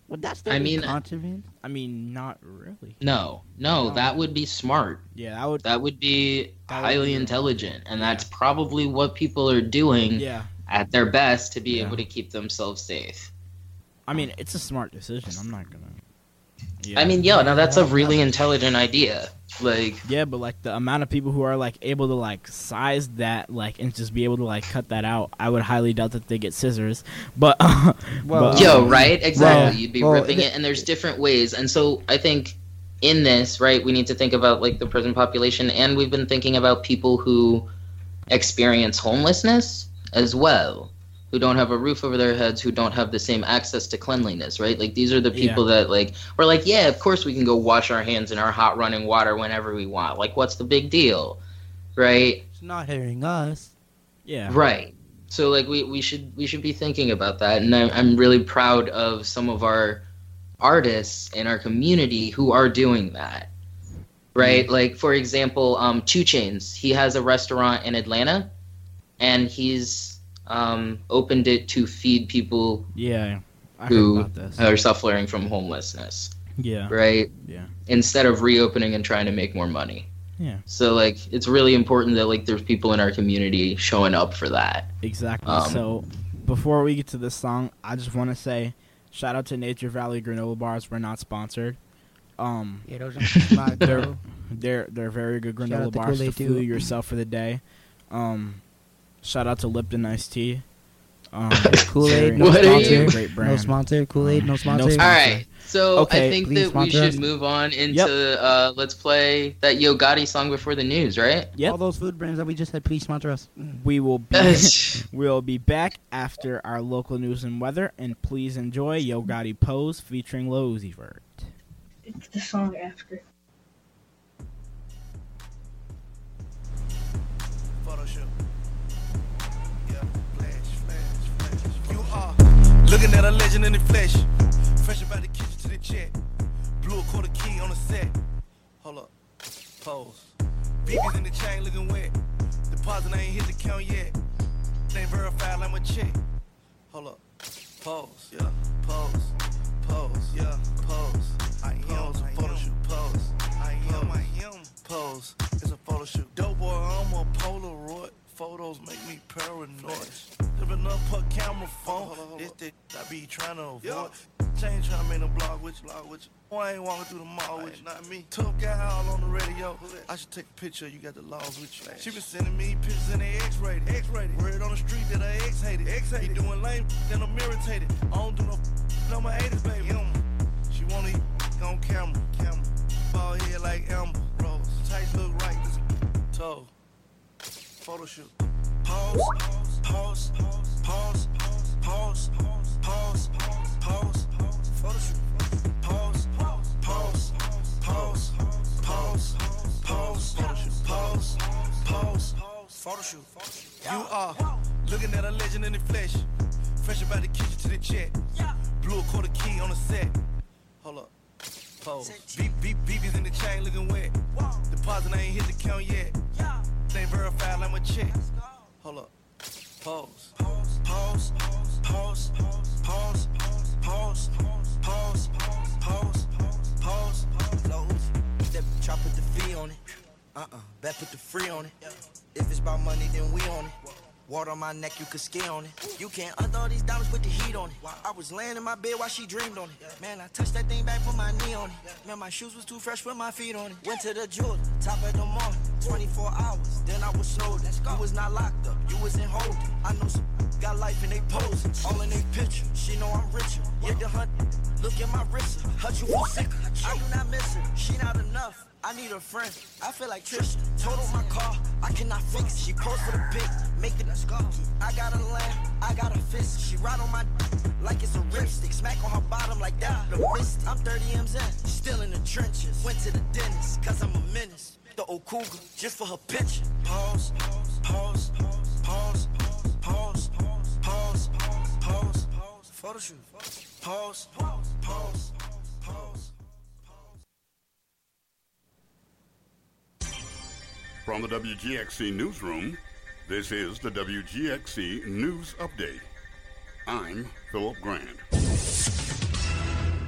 Speaker 8: Would that still
Speaker 9: I
Speaker 8: be
Speaker 9: mean,
Speaker 8: contraband?
Speaker 2: I mean, not really.
Speaker 9: No, no,
Speaker 2: No.
Speaker 9: that would be smart.
Speaker 2: Yeah, that would.
Speaker 9: That would be
Speaker 2: That would
Speaker 9: highly
Speaker 2: be-
Speaker 9: intelligent, and that's probably what people are doing
Speaker 2: Yeah.
Speaker 9: at their best to be
Speaker 2: Yeah.
Speaker 9: able to keep themselves safe.
Speaker 2: I mean, it's a smart decision. I'm not gonna. Yeah.
Speaker 9: I mean, yeah, no, that's a really intelligent idea. Like,
Speaker 2: Yeah, but like the amount of people who are like able to like size that like and just be able to like cut that out, I would highly doubt that they get scissors. But,
Speaker 8: Well,
Speaker 2: but,
Speaker 9: yo,
Speaker 2: um,
Speaker 9: right? Exactly.
Speaker 8: well,
Speaker 9: You'd be
Speaker 8: well,
Speaker 9: ripping
Speaker 8: th-
Speaker 9: it, and there's different ways. And so I think in this, right, we need to think about like the prison population, and we've been thinking about people who experience homelessness as well, who don't have a roof over their heads, who don't have the same access to cleanliness, right? Like these are the people
Speaker 2: Yeah.
Speaker 9: that like we're like, yeah, of course we can go wash our hands in our hot running water whenever we want. Like, what's the big deal, right?
Speaker 8: It's not hearing us.
Speaker 2: Yeah.
Speaker 9: Right. So like we, we should we should be thinking about that, and I'm I'm really proud of some of our artists in our community who are doing that. Right?
Speaker 2: Mm-hmm.
Speaker 9: Like for example, um two Chainz, he has a restaurant in Atlanta, and he's um opened it to feed people
Speaker 2: Yeah. I
Speaker 9: who
Speaker 2: heard about this.
Speaker 9: are suffering from homelessness.
Speaker 2: Yeah.
Speaker 9: Right?
Speaker 2: Yeah.
Speaker 9: Instead of reopening and trying to make more money.
Speaker 2: Yeah.
Speaker 9: So like it's really important that like there's people in our community showing up for that.
Speaker 2: Exactly.
Speaker 9: Um,
Speaker 2: So, before we get to this song, I just want to say, shout out to Nature Valley Granola Bars. We're not sponsored. Um,
Speaker 8: Yeah, those are my
Speaker 2: they're
Speaker 8: girl.
Speaker 2: they're they're very good
Speaker 8: Shout
Speaker 2: granola
Speaker 8: out to
Speaker 2: bars to
Speaker 8: Kool-Aid, too.
Speaker 2: fuel yourself for the day. Um, shout out to Lipton Iced Tea. Um,
Speaker 8: Kool-Aid,
Speaker 2: very-
Speaker 8: no
Speaker 9: What are
Speaker 8: sponsor.
Speaker 9: you?
Speaker 2: Great brand.
Speaker 8: No sponsor. Kool-Aid, no
Speaker 2: No
Speaker 8: sponsor.
Speaker 2: sponsor.
Speaker 9: All right. So
Speaker 2: Okay,
Speaker 9: I think
Speaker 8: please
Speaker 9: that we
Speaker 8: sponsor us.
Speaker 9: should move on into
Speaker 2: Yep.
Speaker 9: uh, let's play that Yo Gotti song before the news, right?
Speaker 2: Yep.
Speaker 8: All those food brands that we just said, please sponsor us.
Speaker 2: We will be we'll be back after our local news and weather, and please enjoy Yo Gotti Pose featuring Lil Uzi Vert.
Speaker 10: It's the song after.
Speaker 12: Photo shoot. Yeah, flash, flash, flash. You are looking at a legend in the flesh. Fresh about the kitchen to the check. Blew a quarter key on the set. Hold up. Pose. B B's in the chain looking wet. Deposit ain't hit the count yet. Ain't verified like my check. Hold up. Pose. Yeah. Pose. Pose. Yeah. Pose. I am. It's a photo shoot. Pose. I am. I am. Pose. It's a photo shoot. Dope boy, I'm a Polaroid. Photos make me paranoid. Living up her camera phone. This the I be trying to avoid. Chain trying to make a blog with you. Blog with you. Oh, I ain't walking through the mall with you. Not me. Tough guy all on the radio. I should take a picture. You got the laws with you. She been sending me pictures in the X-rated. X-rated. Word on the street that I X-hated. X-hated. He doing lame, then I'm irritated. I don't do no no my eighties, baby. She wanna eat on camera. Camera. Ball head like Amber Rose. Tights look right. This is toe. Photo shoot. Pause, pause, pause, pause, pause, pause, pause, photo shoot. Pause, pause, pause, pause, pause, photo shoot. Pause, pause, photo shoot. You are looking at a legend in the flesh. Fresh about the kitchen to the check. Blew a quarter key on the set. Hold up. Pose. B B B B's in the chain looking wet. Deposit ain't hit the count yet. Ain't verified like my check. Hold up. Pose. Pause. Pause. Pause. Pause. Pause. Pause. Pause. Pause. Pause.
Speaker 13: Step chop put the fee on it. Uh-uh. Bet put the free on it. If it's about money, then we on it. Water on my neck, you could ski on it. You can't undo all these diamonds, put the heat on it. I was laying in my bed while she dreamed on it. Man, I touched that thing back, put my knee on it. Man, my shoes was too fresh, put my feet on it. Went to the jeweler, top of the morning, twenty-four hours. Then I was snowed. You was not locked up, you was in holding. I know some got life in they posing, all in they picture. She know I'm richer. Yeah, the hunt. Look at my wrist, hurt you for sicker. I do not miss her. She not enough. I need a friend. I feel like Tristan. Total my car. I cannot fix it. She posed for the pic. Make it a scar. I got a lamb. I got a fist. She ride on my d- like it's a ripstick. Smack on her bottom like that. The wrist. I'm thirty M's in. Still in the trenches. Went to the dentist. Cause I'm a menace. The old cougar. Just for her picture.
Speaker 12: Pause. Pause. Pause. Pause. Pause. Pause. Pause. Photo shoot. Pause. Pause. Pause. Pause.
Speaker 3: From the W G X C newsroom, this is the W G X C News Update. I'm Philip Grant.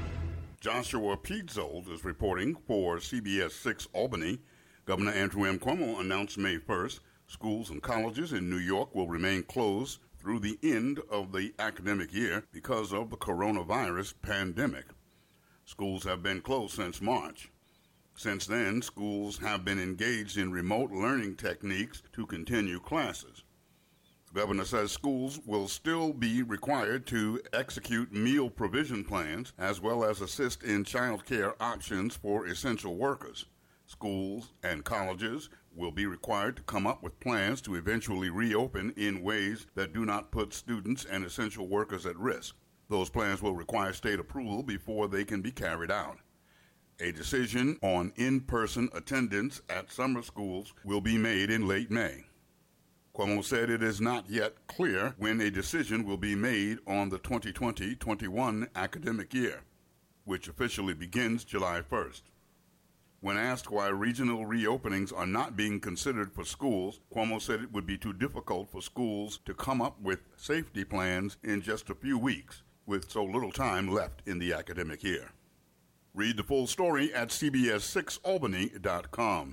Speaker 3: Joshua Piedzold is reporting for C B S six Albany. Governor Andrew M. Cuomo announced May first schools and colleges in New York will remain closed through the end of the academic year because of the coronavirus pandemic. Schools have been closed since March. Since then, schools have been engaged in remote learning techniques to continue classes. The governor says schools will still be required to execute meal provision plans as well as assist in child care options for essential workers. Schools and colleges will be required to come up with plans to eventually reopen in ways that do not put students and essential workers at risk. Those plans will require state approval before they can be carried out. A decision on in-person attendance at summer schools will be made in late May. Cuomo said it is not yet clear when a decision will be made on the twenty twenty twenty-one academic year, which officially begins July first. When asked why regional reopenings are not being considered for schools, Cuomo said it would be too difficult for schools to come up with safety plans in just a few weeks, with so little time left in the academic year. Read the full story at C B S six albany dot com.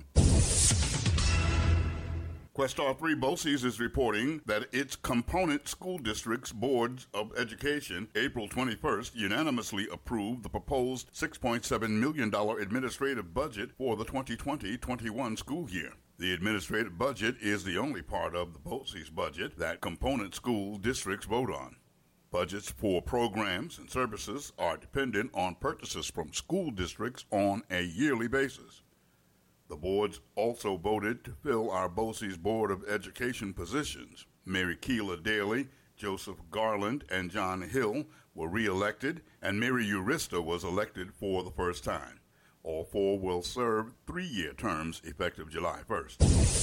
Speaker 3: Questar three BOCES is reporting that its component school districts' boards of education, April twenty-first, unanimously approved the proposed six point seven million dollars administrative budget for the twenty twenty twenty-one school year. The administrative budget is the only part of the BOCES budget that component school districts vote on. Budgets for programs and services are dependent on purchases from school districts on a yearly basis. The boards also voted to fill our BOCES Board of Education positions. Mary Keela Daly, Joseph Garland, and John Hill were re-elected, and Mary Urista was elected for the first time. All four will serve three-year terms effective July first.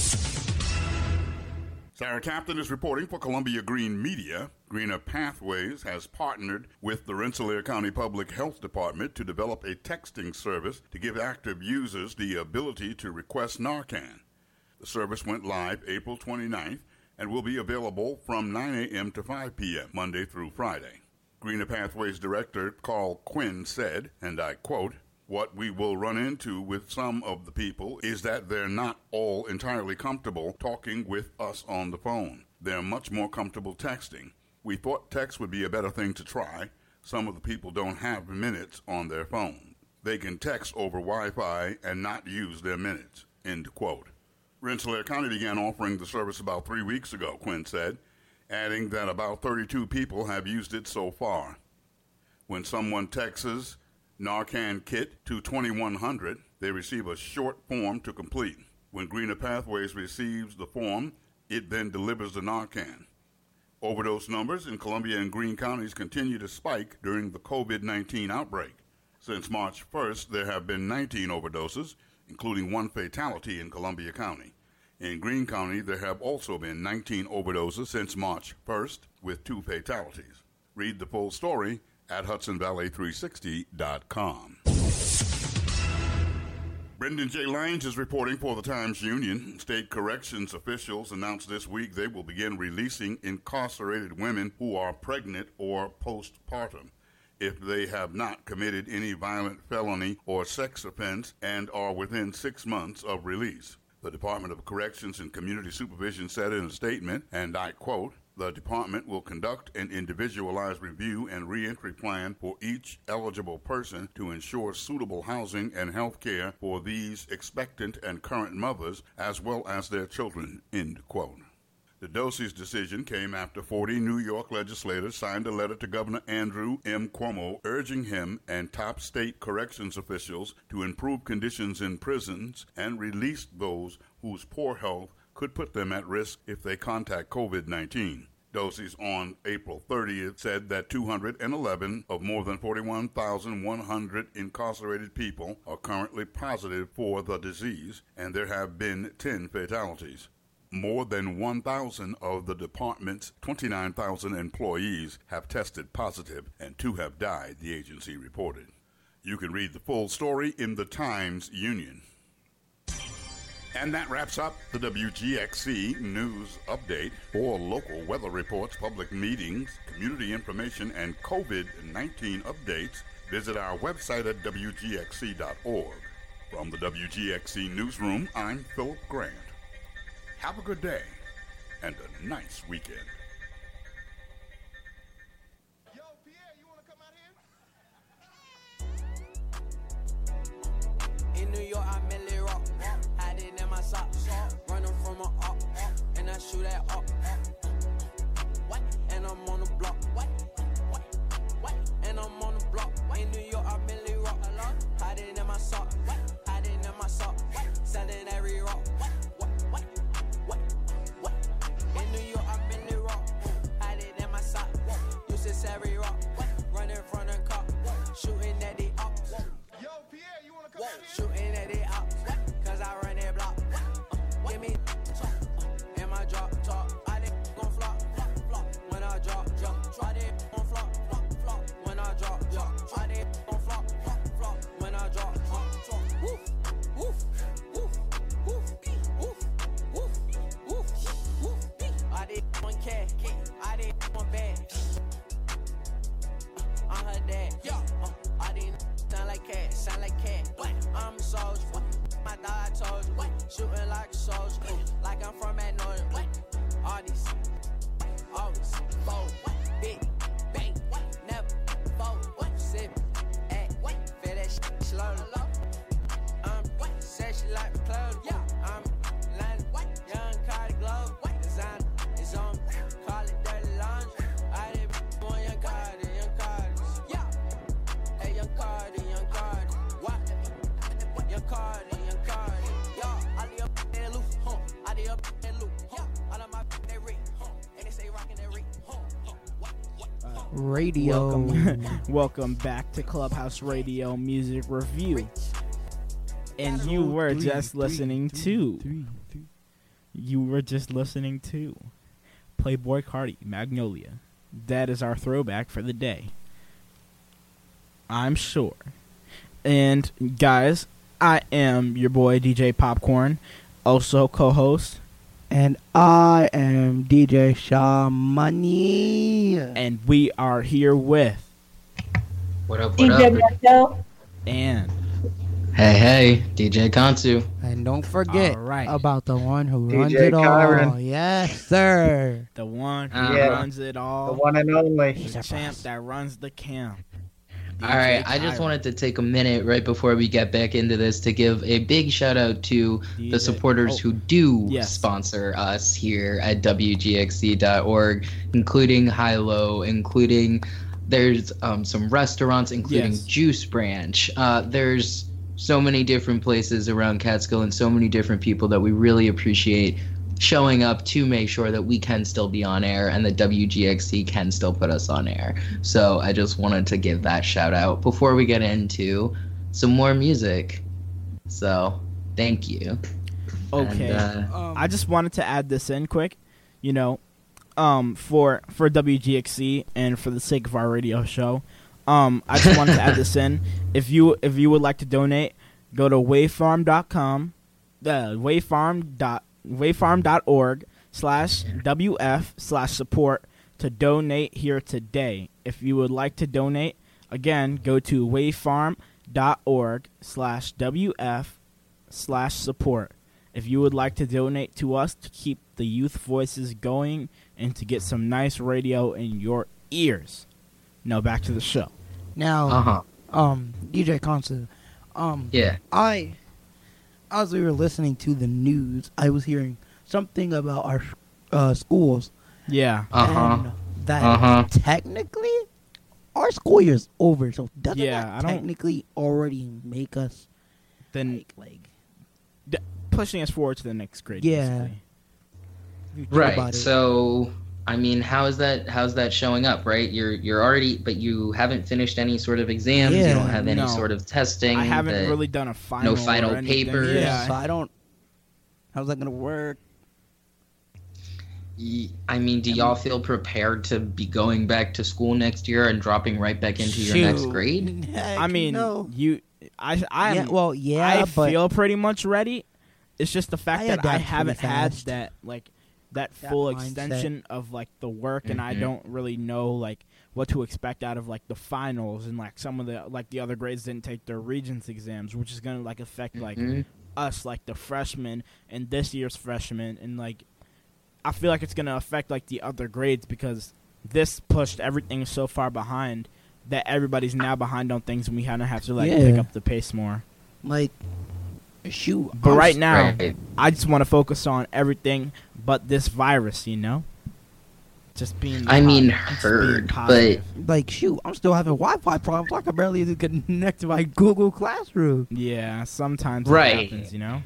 Speaker 3: Sarah Captain is reporting for Columbia Green Media. Greener Pathways has partnered with the Rensselaer County Public Health Department to develop a texting service to give active users the ability to request Narcan. The service went live April twenty-ninth and will be available from nine a.m. to five p.m. Monday through Friday. Greener Pathways Director Carl Quinn said, and I quote, "What we will run into with some of the people is that they're not all entirely comfortable talking with us on the phone. They're much more comfortable texting. We thought text would be a better thing to try. Some of the people don't have minutes on their phone. They can text over Wi-Fi and not use their minutes." End quote. Rensselaer County began offering the service about three weeks ago, Quinn said, adding that about thirty-two people have used it so far. When someone texts Narcan Kit to twenty-one hundred, they receive a short form to complete. When Greener Pathways receives the form, it then delivers the Narcan. Overdose numbers in Columbia and Greene counties continue to spike during the COVID nineteen outbreak. Since March first, there have been nineteen overdoses, including one fatality in Columbia County. In Greene County, there have also been nineteen overdoses since March first, with two fatalities. Read the full story at Hudson Valley three sixty dot com. Brendan J. Lyons is reporting for the Times-Union. State corrections officials announced this week they will begin releasing incarcerated women who are pregnant or postpartum if they have not committed any violent felony or sex offense and are within six months of release. The Department of Corrections and Community Supervision said in a statement, and I quote, "The department will conduct an individualized review and reentry plan for each eligible person to ensure suitable housing and health care for these expectant and current mothers as well as their children," end quote. The Dorsey's decision came after forty New York legislators signed a letter to Governor Andrew M. Cuomo urging him and top state corrections officials to improve conditions in prisons and release those whose poor health could put them at risk if they contact COVID nineteen. Dorsey's on April thirtieth said that two hundred eleven of more than forty-one thousand one hundred incarcerated people are currently positive for the disease, and there have been ten fatalities. More than one thousand of the department's twenty-nine thousand employees have tested positive, and two have died, the agency reported. You can read the full story in the Times-Union. And that wraps up the W G X C News Update. For local weather reports, public meetings, community information, and COVID nineteen updates, Visit our website at W G X C dot org. From the W G X C Newsroom, I'm Philip Grant. Have a good day and a nice weekend.
Speaker 14: In New York, I merely rock, hiding in my socks, running from a up, and I shoot at up. What? And I'm on the block. What? What? What? And I'm on the block. In New York, I merely rock, hiding in my socks, hiding in my socks, selling every rock. What? What? What? What? In New York, I merely rock, hiding in my socks, used to every rock, running from the cop, shooting at the ops. Whoa, shooting at it out, cause I run that block. Uh, give me uh, in my drop, top. I didn't gon' flop, flop, flop. When I drop, drop. I didn't gon' flop, flop, flop. When I drop, drop. I didn't gon' flop, flop, flop. When I drop, drop, drop. Woof, woof, woof, woof, woof, woof, woof, woof. I did one cat, I did one bag. I'm her dad, yeah. Uh, I didn't sound like cat, sound like cat. I'm a soldier, my dog told you, shooting like a soldier, like I'm from Magnolia. All these, always bold, big, bang, never fold, sip, act, feel that shit slowly. I'm sexy like a cloud, yeah. I'm London, young Cardi Globe, design is on, call it dirty laundry. I did one young Cardi, young Cardi, yeah. Hey, young Cardi, young Cardi, what? Young Cardi, young Cardi, yeah. I did up that loop, huh? I did up that loop, huh? All of my that ring, huh? And they say rockin' that ring, huh? What? What?
Speaker 8: Radio.
Speaker 2: Welcome, welcome back to Clubhouse Radio Music Review. And you were
Speaker 8: Three,
Speaker 2: just
Speaker 8: three,
Speaker 2: listening
Speaker 8: three,
Speaker 2: to.
Speaker 8: three, three.
Speaker 2: You were just listening to Playboy Cardi, Magnolia. That is our throwback for the day. I'm sure. And guys, I am your boy D J Popcorn, also co-host.
Speaker 8: And I am D J Shaw Money.
Speaker 2: And we are here with
Speaker 9: What up, what
Speaker 10: D J
Speaker 9: up?
Speaker 10: Marcel.
Speaker 2: and
Speaker 9: Hey, hey, D J Kansu.
Speaker 8: And don't forget
Speaker 2: All right.
Speaker 8: about the one who
Speaker 11: D J
Speaker 8: runs it
Speaker 11: Kyron.
Speaker 8: all. Yes, sir.
Speaker 2: the one who
Speaker 9: Uh-huh.
Speaker 2: runs it all,
Speaker 11: The one and only.
Speaker 2: the champ that runs the camp. D J
Speaker 9: All right, I just
Speaker 2: Kyron.
Speaker 9: wanted to take a minute right before we get back into this to give a big shout out to
Speaker 2: D J
Speaker 9: the supporters
Speaker 2: oh,
Speaker 9: who do
Speaker 2: yes.
Speaker 9: sponsor us here at W G X C dot org, including Hilo, including there's um, some restaurants, including
Speaker 2: Yes.
Speaker 9: Juice Branch. Uh, there's so many different places around Catskill and so many different people that we really appreciate showing up to make sure that we can still be on air and that W G X C can still put us on air. So I just wanted to give that shout out before we get into some more music. So thank you.
Speaker 2: Okay.
Speaker 9: And, uh,
Speaker 2: I just wanted to add this in quick, you know, um, for for W G X C and for the sake of our radio show. Um, I just wanted to add this in. If you if you would like to donate, go to wavefarm dot com, uh, wavefarm dot wavefarm dot org slash wf slash support to donate here today. If you would like to donate, again, go to wavefarm dot org slash wf slash support. If you would like to donate to us to keep the youth voices going and to get some nice radio in your ears. Now back to the show.
Speaker 8: Now,
Speaker 9: Uh-huh.
Speaker 8: um, D J Consu, um,
Speaker 9: Yeah.
Speaker 8: I, as we were listening to the news, I was hearing something about our uh, schools.
Speaker 2: Yeah.
Speaker 9: Uh-huh.
Speaker 8: And that
Speaker 9: Uh-huh.
Speaker 8: technically our school year's over, so doesn't
Speaker 2: Yeah,
Speaker 8: that
Speaker 2: I don't-
Speaker 8: technically already make us
Speaker 2: Then
Speaker 8: like, like
Speaker 2: d- pushing us forward to the next grade.
Speaker 8: Yeah.
Speaker 2: basically.
Speaker 8: if you think
Speaker 9: Right.
Speaker 8: about it.
Speaker 9: So, I mean, how is that? How's that showing up? Right. You're you're already, but you haven't finished any sort of exams. You
Speaker 8: Yeah,
Speaker 9: don't have any
Speaker 2: no.
Speaker 9: sort of testing.
Speaker 2: I haven't
Speaker 9: that-
Speaker 2: really done a final.
Speaker 9: no final
Speaker 2: or anything.
Speaker 9: papers.
Speaker 2: Yeah.
Speaker 8: So I don't. How's that gonna work?
Speaker 9: Y- I mean, do y'all feel prepared to be going back to school next year and dropping right back into your next
Speaker 8: Shoot.
Speaker 9: grade?
Speaker 8: Heck
Speaker 2: I mean,
Speaker 8: no.
Speaker 2: you. I. I.
Speaker 8: Yeah, well, yeah,
Speaker 2: I
Speaker 8: but
Speaker 2: feel pretty much ready. It's just the fact
Speaker 8: I
Speaker 2: that I
Speaker 8: adapt pretty
Speaker 2: haven't had
Speaker 8: fast.
Speaker 2: that like that,
Speaker 8: That
Speaker 2: full
Speaker 8: mindset.
Speaker 2: extension of like the work, and I
Speaker 9: Mhm.
Speaker 2: don't really know like what to expect out of like the finals, and like some of the like the other grades didn't take their Regents exams, which is gonna like affect like
Speaker 9: Mhm.
Speaker 2: us, like the freshmen and this year's freshmen, and like I feel like it's gonna affect like the other grades because this pushed everything so far behind that everybody's now behind on things, and we kind of have to like
Speaker 8: Yeah.
Speaker 2: pick up the pace more.
Speaker 8: Like, shoot.
Speaker 2: But
Speaker 8: I'm
Speaker 2: right
Speaker 8: s-
Speaker 2: now,
Speaker 9: Right.
Speaker 2: I just want to focus on everything but this virus, you know? Just being
Speaker 9: I mean,
Speaker 2: po- just being
Speaker 9: heard, but
Speaker 2: positive.
Speaker 8: Like, shoot, I'm still having Wi-Fi problems. I can barely even connect to my Google Classroom.
Speaker 2: Yeah, sometimes
Speaker 9: Right.
Speaker 2: it happens, you know?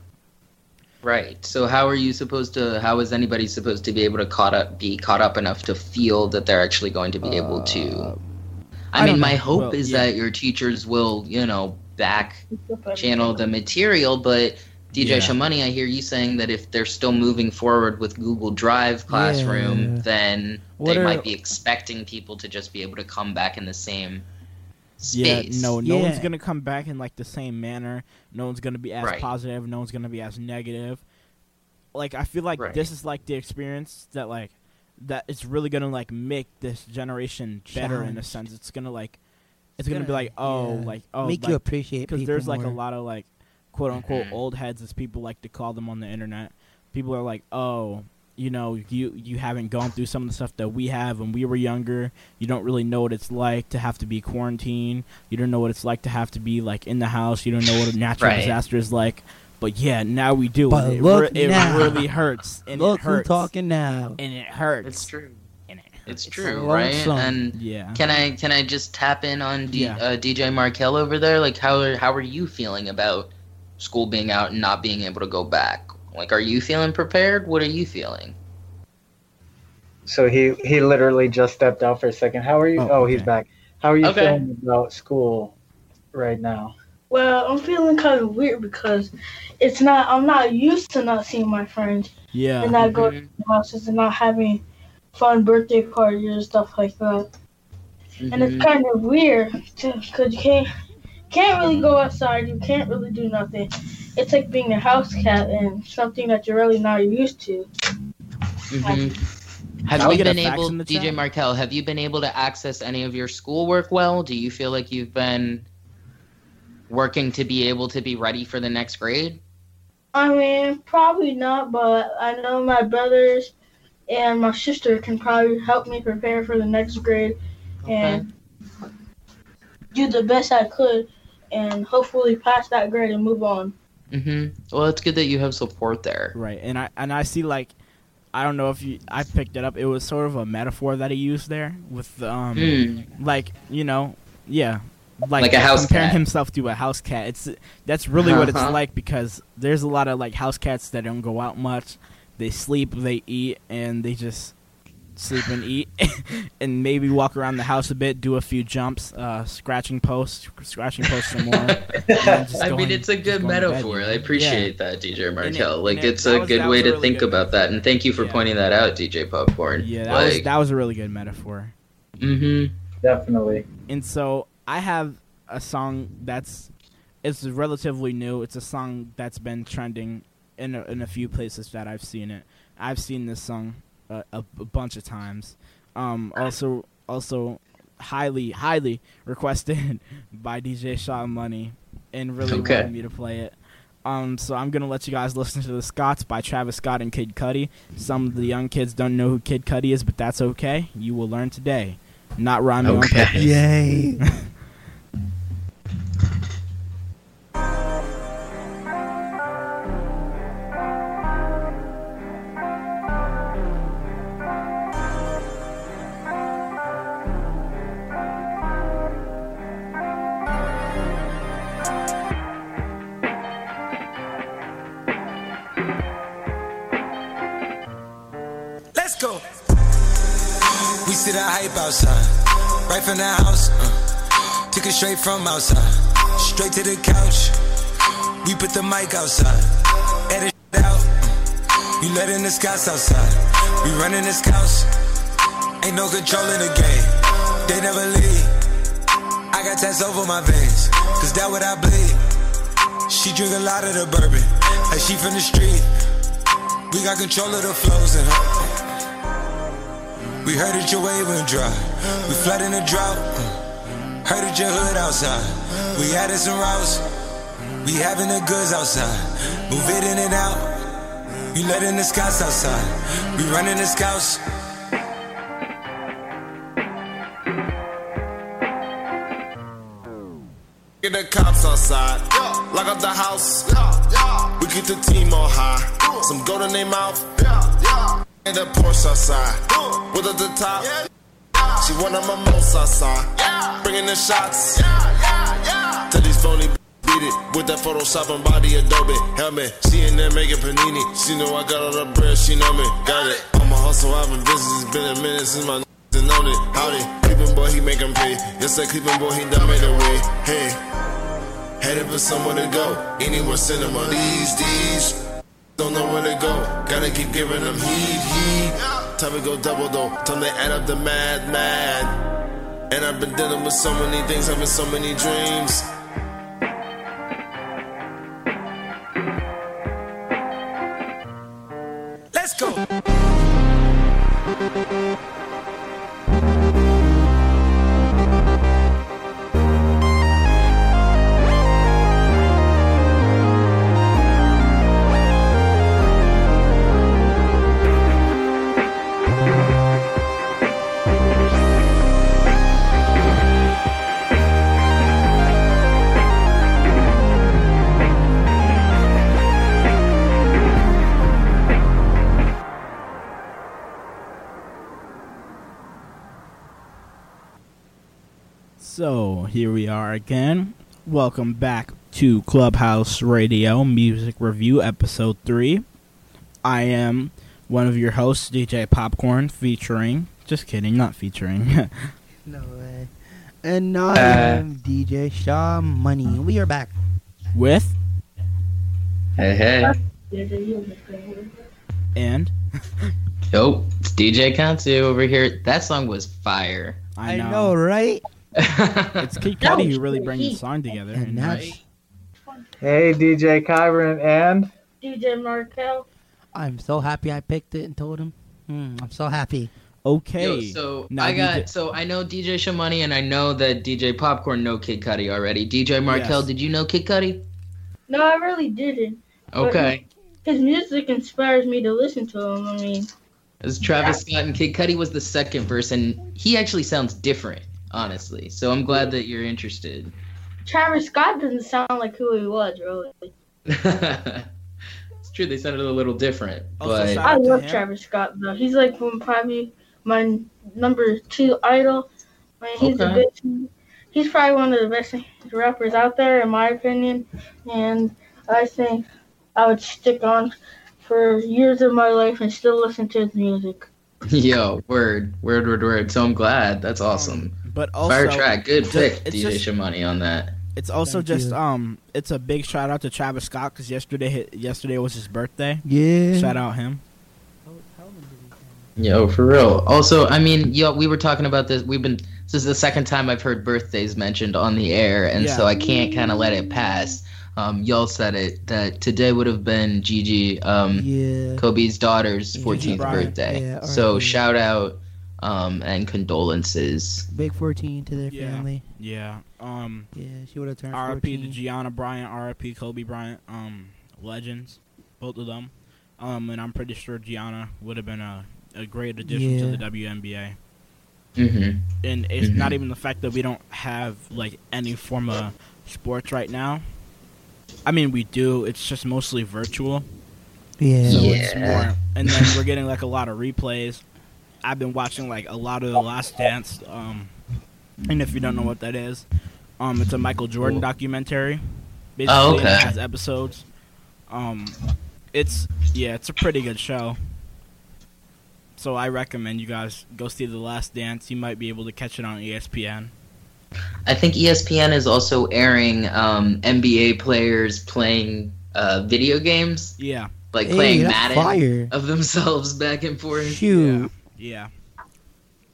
Speaker 9: right. So how are you supposed to? How is anybody supposed to be able to caught up, be caught up enough to feel that they're actually going to be able to? I,
Speaker 8: I
Speaker 9: mean,
Speaker 8: don't
Speaker 9: my
Speaker 8: know.
Speaker 9: hope
Speaker 2: Well,
Speaker 9: is
Speaker 2: yeah.
Speaker 9: that your teachers will, you know, back channel the material, but D J
Speaker 2: Yeah.
Speaker 9: Shamani, I hear you saying that if they're still moving forward with Google Drive Classroom,
Speaker 8: Yeah.
Speaker 9: then
Speaker 8: What
Speaker 9: they
Speaker 8: are-
Speaker 9: might be expecting people to just be able to come back in the same
Speaker 2: Yeah,
Speaker 9: space.
Speaker 2: no, no one's
Speaker 8: Yeah.
Speaker 2: going to come back in like the same manner. No one's going to be as
Speaker 9: Right.
Speaker 2: positive. No one's going to be as negative. Like, I feel like
Speaker 9: Right.
Speaker 2: this is like the experience that like that it's really going to like make this generation better in a
Speaker 8: Shine.
Speaker 2: sense. It's going to like it's going to be
Speaker 8: gonna-
Speaker 2: like, oh,
Speaker 8: yeah.
Speaker 2: like oh,
Speaker 8: Make
Speaker 2: like,
Speaker 8: you appreciate
Speaker 2: because
Speaker 8: people
Speaker 2: there's like a
Speaker 8: more.
Speaker 2: lot of like quote unquote
Speaker 9: Mhm.
Speaker 2: old heads, as people like to call them on the internet. People are like, oh, you know, you you haven't gone through some of the stuff that we have when we were younger. You don't really know what it's like to have to be quarantined. You don't know what it's like to have to be like in the house. You don't know what a natural
Speaker 9: Right.
Speaker 2: disaster is like. But yeah, now we do.
Speaker 8: But
Speaker 2: and it
Speaker 8: look
Speaker 2: re- it
Speaker 8: now.
Speaker 2: really hurts. And
Speaker 8: Look
Speaker 2: it
Speaker 8: who
Speaker 2: hurts.
Speaker 8: talking now.
Speaker 2: And it hurts.
Speaker 9: It's true.
Speaker 2: And it
Speaker 9: It's
Speaker 2: hurts.
Speaker 9: true, right?
Speaker 8: lonesome.
Speaker 9: And
Speaker 2: Yeah.
Speaker 9: can I can I just tap in on D,
Speaker 2: Yeah.
Speaker 9: uh, D J Markel over there? Like, how are, how are you feeling about school being out and not being able to go back? Like, are you feeling prepared? What are you feeling?
Speaker 11: So he he literally just stepped out for a second. How are you?
Speaker 2: Oh,
Speaker 11: Oh, he's
Speaker 2: okay.
Speaker 11: back. How are you
Speaker 9: Okay.
Speaker 11: feeling about school right now?
Speaker 10: Well, I'm feeling kind of weird because it's not. I'm not used to not seeing my friends
Speaker 2: Yeah.
Speaker 10: and not going to houses and not having fun birthday parties and stuff like that. And
Speaker 9: Mhm.
Speaker 10: it's kind of weird because you can't can't really go outside. You can't really do nothing. It's like being a house cat and something that you're really not used to.
Speaker 9: Mhm. Have
Speaker 2: Can we
Speaker 9: you
Speaker 2: get a
Speaker 9: been
Speaker 2: fax
Speaker 9: able,
Speaker 2: in the
Speaker 9: D J
Speaker 2: chat?
Speaker 9: Markel? Have you been able to access any of your schoolwork well? Do you feel like you've been working to be able to be ready for the next grade?
Speaker 10: I mean, probably not, but I know my brothers and my sister can probably help me prepare for the next grade and do the best I could and hopefully pass that grade and move on.
Speaker 9: Mm-hmm. Well, it's good that you have support there.
Speaker 2: Right, and I and I see like, I don't know if you I picked it up. It was sort of a metaphor that he used there with um,
Speaker 9: Mm.
Speaker 2: like you know, yeah, like,
Speaker 9: Like a house
Speaker 2: comparing
Speaker 9: cat.
Speaker 2: himself to a house cat. It's that's really what it's
Speaker 9: Uh-huh.
Speaker 2: like because there's a lot of like house cats that don't go out much. They sleep, they eat, and they just sleep and eat, and maybe walk around the house a bit, do a few jumps, uh, scratching posts, scratching posts some more. and then just
Speaker 9: I mean,
Speaker 2: going-
Speaker 9: it's a
Speaker 2: just
Speaker 9: good
Speaker 2: going to bed,
Speaker 9: metaphor.
Speaker 2: you know?
Speaker 9: I appreciate that, D J Markel.
Speaker 2: it-
Speaker 9: like,
Speaker 2: and it-
Speaker 9: it's
Speaker 2: that
Speaker 9: a
Speaker 2: was-
Speaker 9: good
Speaker 2: that
Speaker 9: way
Speaker 2: was a
Speaker 9: to
Speaker 2: really
Speaker 9: think
Speaker 2: good-
Speaker 9: about that. And thank you for
Speaker 2: Yeah.
Speaker 9: pointing that out, D J Popcorn.
Speaker 2: Yeah, that
Speaker 9: like,
Speaker 2: was that was a really good metaphor.
Speaker 9: Mm-hmm.
Speaker 11: Definitely.
Speaker 2: And so I have a song that's it's relatively new. It's a song that's been trending in a, in a few places that I've seen it. I've seen this song uh, a, a bunch of times. Um, also, also highly, highly requested by D J Shaw Money, and really
Speaker 9: Okay.
Speaker 2: wanted me to play it. Um, so I'm gonna let you guys listen to the Scots by Travis Scott and Kid Cudi. Some of the young kids don't know who Kid Cudi is, but that's okay. You will learn today. Not rhyming
Speaker 9: Okay.
Speaker 2: on purpose.
Speaker 8: Yay.
Speaker 12: Let's go. We see the hype outside, right from the house. Uh, took it straight from outside, straight to the couch. We put the mic outside, edit it out. Uh, you letting the scouts outside. We running the scouts. Ain't no control in the game. They never leave. I got tats over my veins, cause that what I bleed. She drink a lot of the bourbon, like she from the street.
Speaker 15: We got control of the flows in her. We heard that your wave went dry. We flooding the drought. Heard that your hood outside. We added some routes. We having the goods outside. Move it in and out. We letting the scouts outside. We running the scouts.
Speaker 16: Get the cops outside, lock up the house. We keep the team on high. Some gold in their mouth. And the Porsche outside. With at the top. She one of my most outside. Bringing the shots. Tell these phony beat it with that Photoshop and body Adobe helmet. She in there making panini. She know I got all the bread. She know me. Got it. I'm a hustle. I've been busy. It's been a minute since my n***s known it. Howdy. Cleveland boy, he make 'em pay. Yes, that Cleveland boy, he done made a way. Hey. Headed for somewhere to go. Anywhere cinema. These, these. Don't know where to go. Gotta keep giving them heat, heat. Time to go double though. Time to add up the mad, mad. And I've been dealing with so many things, having so many dreams.
Speaker 15: Let's go.
Speaker 2: So, here we are again. Welcome back to Clubhouse Radio Music Review Episode three. I am one of your hosts, D J Popcorn, featuring... Just kidding, not featuring.
Speaker 8: No way. And I
Speaker 9: Uh.
Speaker 8: am D J Shaw Money. We are back.
Speaker 2: With...
Speaker 9: Hey, hey.
Speaker 2: And...
Speaker 9: Yo, it's D J Kansu over here. That song was fire.
Speaker 2: I know,
Speaker 8: I know right?
Speaker 2: It's Kid Cudi who really brings the song together.
Speaker 8: And
Speaker 2: And
Speaker 8: that's...
Speaker 11: Hey, D J Kyron and
Speaker 10: D J Markel.
Speaker 8: I'm so happy I picked it and told him. Mm, I'm so happy.
Speaker 2: Okay.
Speaker 9: Yo, so
Speaker 2: Now
Speaker 9: I got
Speaker 2: D J
Speaker 9: so I know D J Shamani and I know that D J Popcorn know Kid Cudi already. D J Markel,
Speaker 2: Yes.
Speaker 9: did you know Kid Cudi?
Speaker 10: No, I really didn't.
Speaker 9: Okay.
Speaker 10: His music inspires me to listen to him. I mean,
Speaker 9: As Travis Scott and Kid Cudi was the second verse, and he actually sounds different, honestly. So I'm glad that you're interested.
Speaker 10: Travis Scott doesn't sound like who he was, really.
Speaker 9: It's true, they sounded a little different,
Speaker 2: Also,
Speaker 9: but
Speaker 2: shout
Speaker 10: I
Speaker 2: out to
Speaker 10: love
Speaker 2: him.
Speaker 10: Travis Scott, though. He's like one- probably my number two idol. I mean, he's
Speaker 9: Okay.
Speaker 10: a good. He's probably one of the best rappers out there, in my opinion. And I think I would stick on for years of my life and still listen to his music.
Speaker 9: yo, word, word, word, word. So I'm glad. That's awesome.
Speaker 2: But also...
Speaker 9: Fire track, good
Speaker 2: ju-
Speaker 9: pick,
Speaker 2: it's
Speaker 9: D J
Speaker 2: just-
Speaker 9: Shamani on that.
Speaker 2: It's also
Speaker 8: Thank
Speaker 2: just
Speaker 8: you.
Speaker 2: um, it's a big shout out to Travis Scott because yesterday hit, yesterday was his birthday.
Speaker 8: Yeah.
Speaker 2: Shout out him.
Speaker 9: Yo, for real. Also, I mean, yo, we were talking about this. We've been. This is the second time I've heard birthdays mentioned on the air, and
Speaker 2: Yeah.
Speaker 9: so I can't kind of let it pass. Um, y'all said it that today would have been Gigi, um,
Speaker 8: Yeah.
Speaker 9: Kobe's daughter's
Speaker 8: Gigi
Speaker 9: fourteenth
Speaker 2: Bryant.
Speaker 9: birthday.
Speaker 8: Yeah,
Speaker 9: so
Speaker 8: R I P.
Speaker 9: shout out um, and condolences.
Speaker 8: Big fourteen to their
Speaker 2: Yeah.
Speaker 8: family.
Speaker 2: Yeah. Um.
Speaker 8: Yeah, she would have turned
Speaker 2: R I P to
Speaker 8: fourteen.
Speaker 2: Gianna Bryant. R I P Kobe Bryant. Um. Legends, both of them. Um. And I'm pretty sure Gianna would have been a a great addition to
Speaker 8: Yeah.
Speaker 2: the W N B A.
Speaker 9: Mm-hmm.
Speaker 2: And it's
Speaker 9: Mhm.
Speaker 2: not even the fact that we don't have like any form of sports right now. I mean, we do. It's just mostly virtual.
Speaker 8: Yeah.
Speaker 2: So it's
Speaker 9: Yeah.
Speaker 2: more, and then we're getting like a lot of replays. I've been watching like a lot of The Last Dance. Um, and if you don't know what that is, um, it's a Michael Jordan documentary. Basically,
Speaker 9: Oh,
Speaker 2: and it
Speaker 9: okay.
Speaker 2: has episodes. Um, it's yeah, it's a pretty good show. So I recommend you guys go see The Last Dance. You might be able to catch it on E S P N.
Speaker 9: I think E S P N is also airing um, N B A players playing uh, video games,
Speaker 2: Yeah,
Speaker 9: like
Speaker 8: Hey,
Speaker 9: playing
Speaker 8: that's
Speaker 9: Madden
Speaker 8: fire.
Speaker 9: of themselves back and forth.
Speaker 8: Shoot.
Speaker 2: yeah.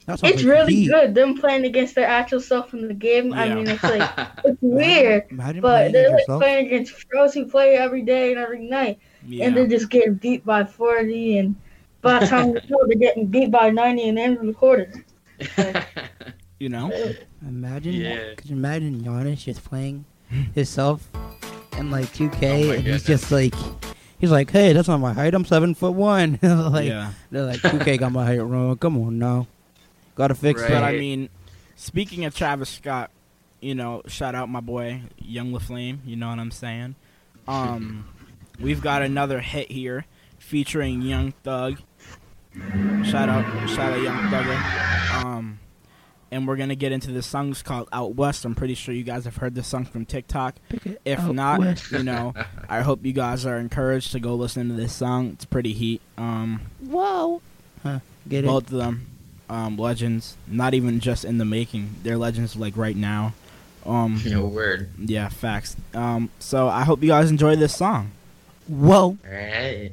Speaker 8: That sounds
Speaker 10: It's
Speaker 8: like
Speaker 10: really
Speaker 8: heat.
Speaker 10: good. Them playing against their actual self in the game. I
Speaker 2: Yeah.
Speaker 10: mean, it's like it's weird,
Speaker 8: Imagine
Speaker 10: but
Speaker 8: playing
Speaker 10: they're
Speaker 8: against
Speaker 10: like
Speaker 8: yourself.
Speaker 10: playing against pros who play every day and every night,
Speaker 2: Yeah.
Speaker 10: and they're just getting beat by forty, and by the time they know, they're getting beat by ninety in the end of the quarter.
Speaker 2: You know?
Speaker 8: Imagine,
Speaker 17: Yeah.
Speaker 8: could you imagine Giannis just playing himself in like two K,
Speaker 17: Oh my
Speaker 8: and
Speaker 17: goodness.
Speaker 8: he's just like, he's like, hey, that's not my height. I'm seven foot one. like,
Speaker 2: Yeah.
Speaker 8: they're like, two K got my height wrong. Come on now, gotta fix
Speaker 17: Right.
Speaker 2: But
Speaker 8: that.
Speaker 2: I mean, speaking of Travis Scott, you know, shout out my boy Young LaFlame. You know what I'm saying? Um, we've got another hit here featuring Young Thug. Shout out, shout out Young Thugger. Um, and we're gonna get into this song. It's called Out West. I'm pretty sure you guys have heard this song from TikTok. If
Speaker 8: Out
Speaker 2: not,
Speaker 8: West.
Speaker 2: you know, I hope you guys are encouraged to go listen to this song. It's pretty heat. Um,
Speaker 8: Whoa, huh? Get it?
Speaker 2: both of them, um, legends. Not even just in the making. They're legends like right now. Um,
Speaker 17: No word.
Speaker 2: yeah, facts. Um, so I hope you guys enjoy this song.
Speaker 8: Whoa.
Speaker 17: Alright.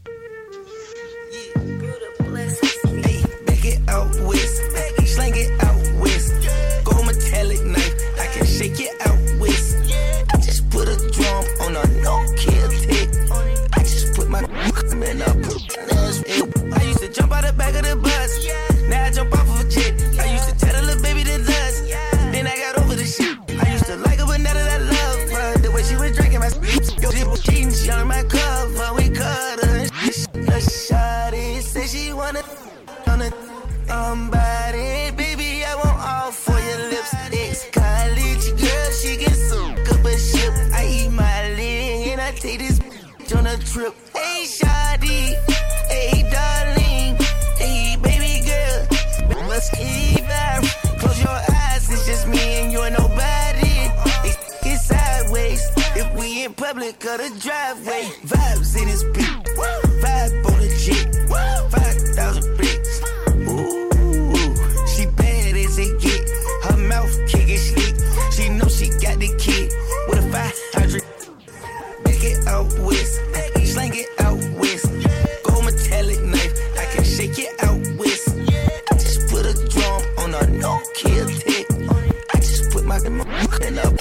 Speaker 13: Hey, back it out west, slang it out west. Gold metallic knife, I can shake it out west. I just put a drum on a no kill tick. I just put my man up. I used to jump out the back of the bus. Now I jump off of a jet. I used to tell the little baby to dust. Then I got over the shit. I used to like her, but now that I love her, the way she was drinking my yo, she was cheating, she on my cover. We cut her. A shawty say she wanna on a somebody, baby. I want all for your lips. Ex-college girl, she can soak up a ship. I eat my leg and I take this bitch on a trip. Hey, shawty, hey, darling, hey, baby girl, let's keep out. Close your eyes, it's just me and you and nobody. It's sideways if we in public or the driveway. Vibes in this beat, vibe on the jet, five thousand bricks. Ooh, she bad as it get. Her mouth kick it slick. She know she got the kid with a five hundred. Back it out west, slang it out west. Gold metallic knife, I can shake it out west. I just put a drum on a no kill tick. I just put my man up.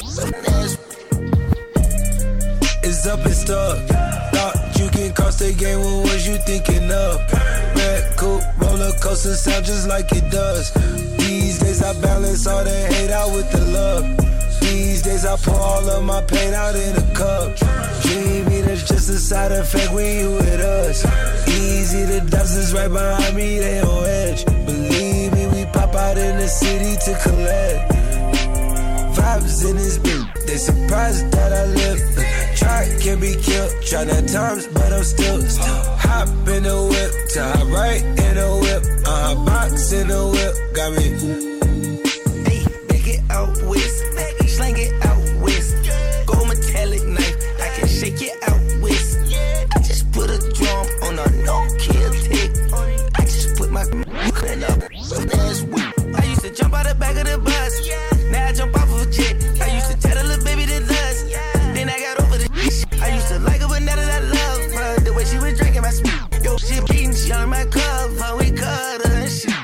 Speaker 15: It's up and stuck. Thought you can cross the game, what was you thinking of? Red coupe, roller coaster sound just like it does. These days I balance all the hate out with the love. These days I pour all of my pain out in a cup. Dreaming is just a side effect when you with us. Easy, the dozens right behind me, they on edge. Believe me, we pop out in the city to collect. Vibes in this bitch, they surprised that I live. Try can be killed, try that times, but I'm still, still hop in the whip, to hop right in the whip, uh, box in the whip, got me.
Speaker 13: Hey, back it out west, slang it out west. Gold metallic knife, I can shake it out west. I just put a drum on a no kill tick. I just put my man up. I used to jump out the back of the bus. Now I jump off of a jet. I used to tell the little baby to dust. Then I got over the shit. I used to like her, but now that I love her, the way she was drinking my sweet. Yo, she beating, she on my cover. We cut her and shit.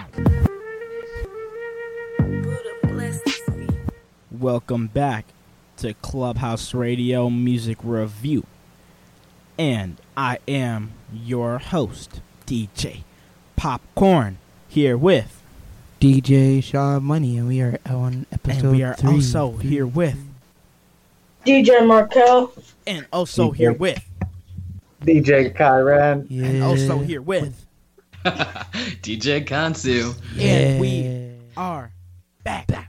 Speaker 2: Welcome back to Clubhouse Radio Music Review. And I am your host, D J Popcorn, here with
Speaker 8: D J Shaw Money, and we are on episode
Speaker 2: and we are
Speaker 8: three.
Speaker 2: also here with
Speaker 10: D J Markel.
Speaker 2: and also
Speaker 11: D J
Speaker 2: here with
Speaker 11: D J Kyran.
Speaker 8: Yeah.
Speaker 2: and also here with
Speaker 17: D J Kansu.
Speaker 2: and we are back. back.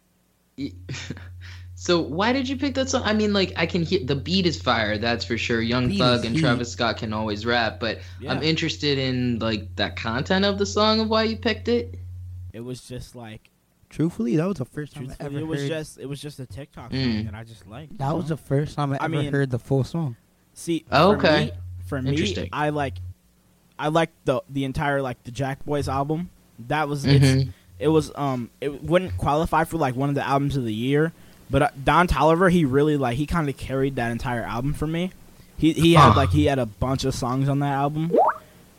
Speaker 9: So why did you pick that song? I mean, like, I can hear the beat is fire, that's for sure. Young
Speaker 8: Beat
Speaker 9: Thug
Speaker 8: is
Speaker 9: and
Speaker 8: heat.
Speaker 9: Travis Scott can always rap, but
Speaker 2: Yeah.
Speaker 9: I'm interested in like that content of the song of why you picked it.
Speaker 2: It was just like
Speaker 8: Truthfully, that was the first time I
Speaker 2: truthfully,
Speaker 8: ever
Speaker 2: it was
Speaker 8: heard.
Speaker 2: just it was just a TikTok
Speaker 9: Mm.
Speaker 2: song that I just liked.
Speaker 8: that
Speaker 2: you
Speaker 8: was
Speaker 2: know?
Speaker 8: the first time I,
Speaker 2: I
Speaker 8: ever
Speaker 2: mean-
Speaker 8: heard the full song.
Speaker 2: See,
Speaker 9: Oh,
Speaker 2: for
Speaker 9: okay.
Speaker 2: me, for me,
Speaker 9: Interesting.
Speaker 2: I like, I like the the entire like the Jack Boys album. That was
Speaker 9: Mhm.
Speaker 2: it's, it was um it wouldn't qualify for like one of the albums of the year, but uh, Don Toliver he really like he kind of carried that entire album for me. He he had
Speaker 9: Ah.
Speaker 2: like he had a bunch of songs on that album.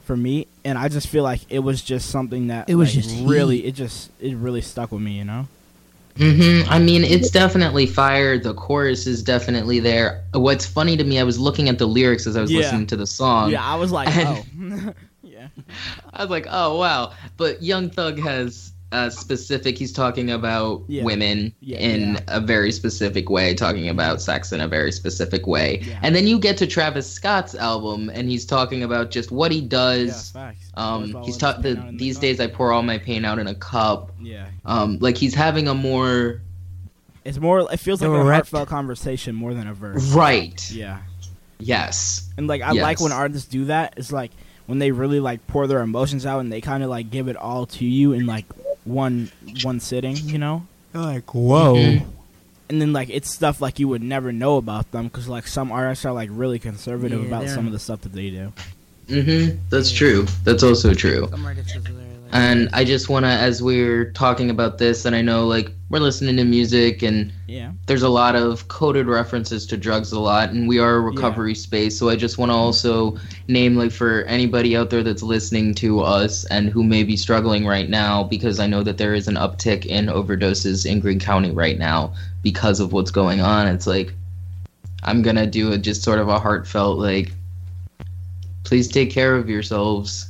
Speaker 2: for me, and I just feel like it was just something that
Speaker 8: It was
Speaker 2: like,
Speaker 8: just
Speaker 2: really
Speaker 8: heat.
Speaker 2: it just it really stuck with me, you know.
Speaker 9: hmm I mean, it's definitely fire. The chorus is definitely there. What's funny to me, I was looking at the lyrics as I was
Speaker 2: Yeah.
Speaker 9: listening to the song.
Speaker 2: Yeah, I was like, oh,
Speaker 9: yeah. I was like, oh wow. But Young Thug has a specific. He's talking about
Speaker 2: Yeah.
Speaker 9: women
Speaker 2: Yeah,
Speaker 9: in
Speaker 2: yeah.
Speaker 9: a very specific way, talking about sex in a very specific way. And then you get to Travis Scott's album, and he's talking about just what he does.
Speaker 2: Yeah, facts.
Speaker 9: Um,
Speaker 2: Pours
Speaker 9: he's
Speaker 2: all
Speaker 9: taught
Speaker 2: his pain
Speaker 9: the
Speaker 2: out in the
Speaker 9: these
Speaker 2: cup.
Speaker 9: days I pour all my pain out in a cup.
Speaker 2: Yeah.
Speaker 9: Um, like he's having a more
Speaker 2: It's more. It feels like a
Speaker 8: Direct.
Speaker 2: heartfelt conversation more than a verse.
Speaker 9: right.
Speaker 2: Yeah.
Speaker 9: Yes.
Speaker 2: And like I
Speaker 9: Yes.
Speaker 2: like when artists do that. It's like when they really like pour their emotions out and they kind of like give it all to you in like one one sitting, you know.
Speaker 8: Like, whoa.
Speaker 9: Mhm.
Speaker 2: And then like it's stuff like you would never know about them because like some artists are like really conservative
Speaker 8: Yeah,
Speaker 2: about
Speaker 8: they're-
Speaker 2: some of the stuff that they do.
Speaker 9: Mm-hmm. That's true. That's also true.
Speaker 8: Some artists are like-
Speaker 9: And I just want to, as we're talking about this, and I know like we're listening to music and
Speaker 2: Yeah.
Speaker 9: there's a lot of coded references to drugs a lot, and we are a recovery space. So I just want to also name, like, for anybody out there that's listening to us and who may be struggling right now, because I know that there is an uptick in overdoses in Greene County right now because of what's going on. It's like, I'm going to do a, just sort of a heartfelt, like, please take care of yourselves.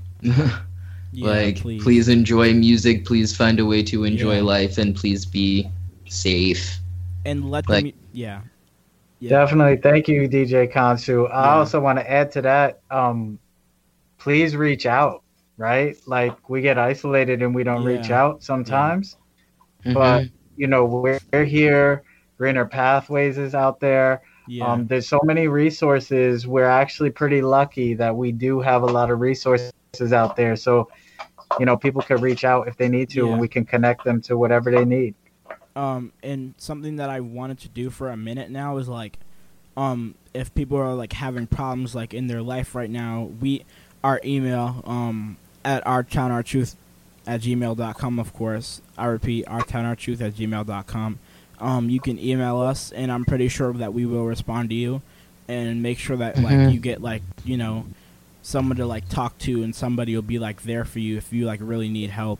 Speaker 2: Yeah,
Speaker 9: like,
Speaker 2: please.
Speaker 9: please. enjoy music. Please find a way to enjoy
Speaker 2: Yeah.
Speaker 9: life, and please be safe.
Speaker 2: And let
Speaker 9: Like-
Speaker 2: them. Yeah. Yeah.
Speaker 11: Definitely. Thank you, D J Kansu. I
Speaker 2: Yeah.
Speaker 11: also want to add to that. Um, please reach out, right? Like we get isolated and we don't reach
Speaker 2: Yeah.
Speaker 11: out sometimes.
Speaker 9: Mhm.
Speaker 11: But, you know, we're, we're here. Greener Pathways is out there.
Speaker 2: Yeah.
Speaker 11: Um, there's so many resources. We're actually pretty lucky that we do have a lot of resources out there. So, you know, people can reach out if they need to,
Speaker 2: Yeah.
Speaker 11: and we can connect them to whatever they need.
Speaker 2: Um, and something that I wanted to do for a minute now is like, um, if people are like having problems like in their life right now, we, our email, um, at ourtownourtruth at gmail dot com, of course. I repeat, ourtownourtruth at gmail dot com. Um, you can email us, and I'm pretty sure that we will respond to you, and make sure that like
Speaker 9: Mhm.
Speaker 2: you get like you know, someone to like talk to, and somebody will be like there for you if you like really need help.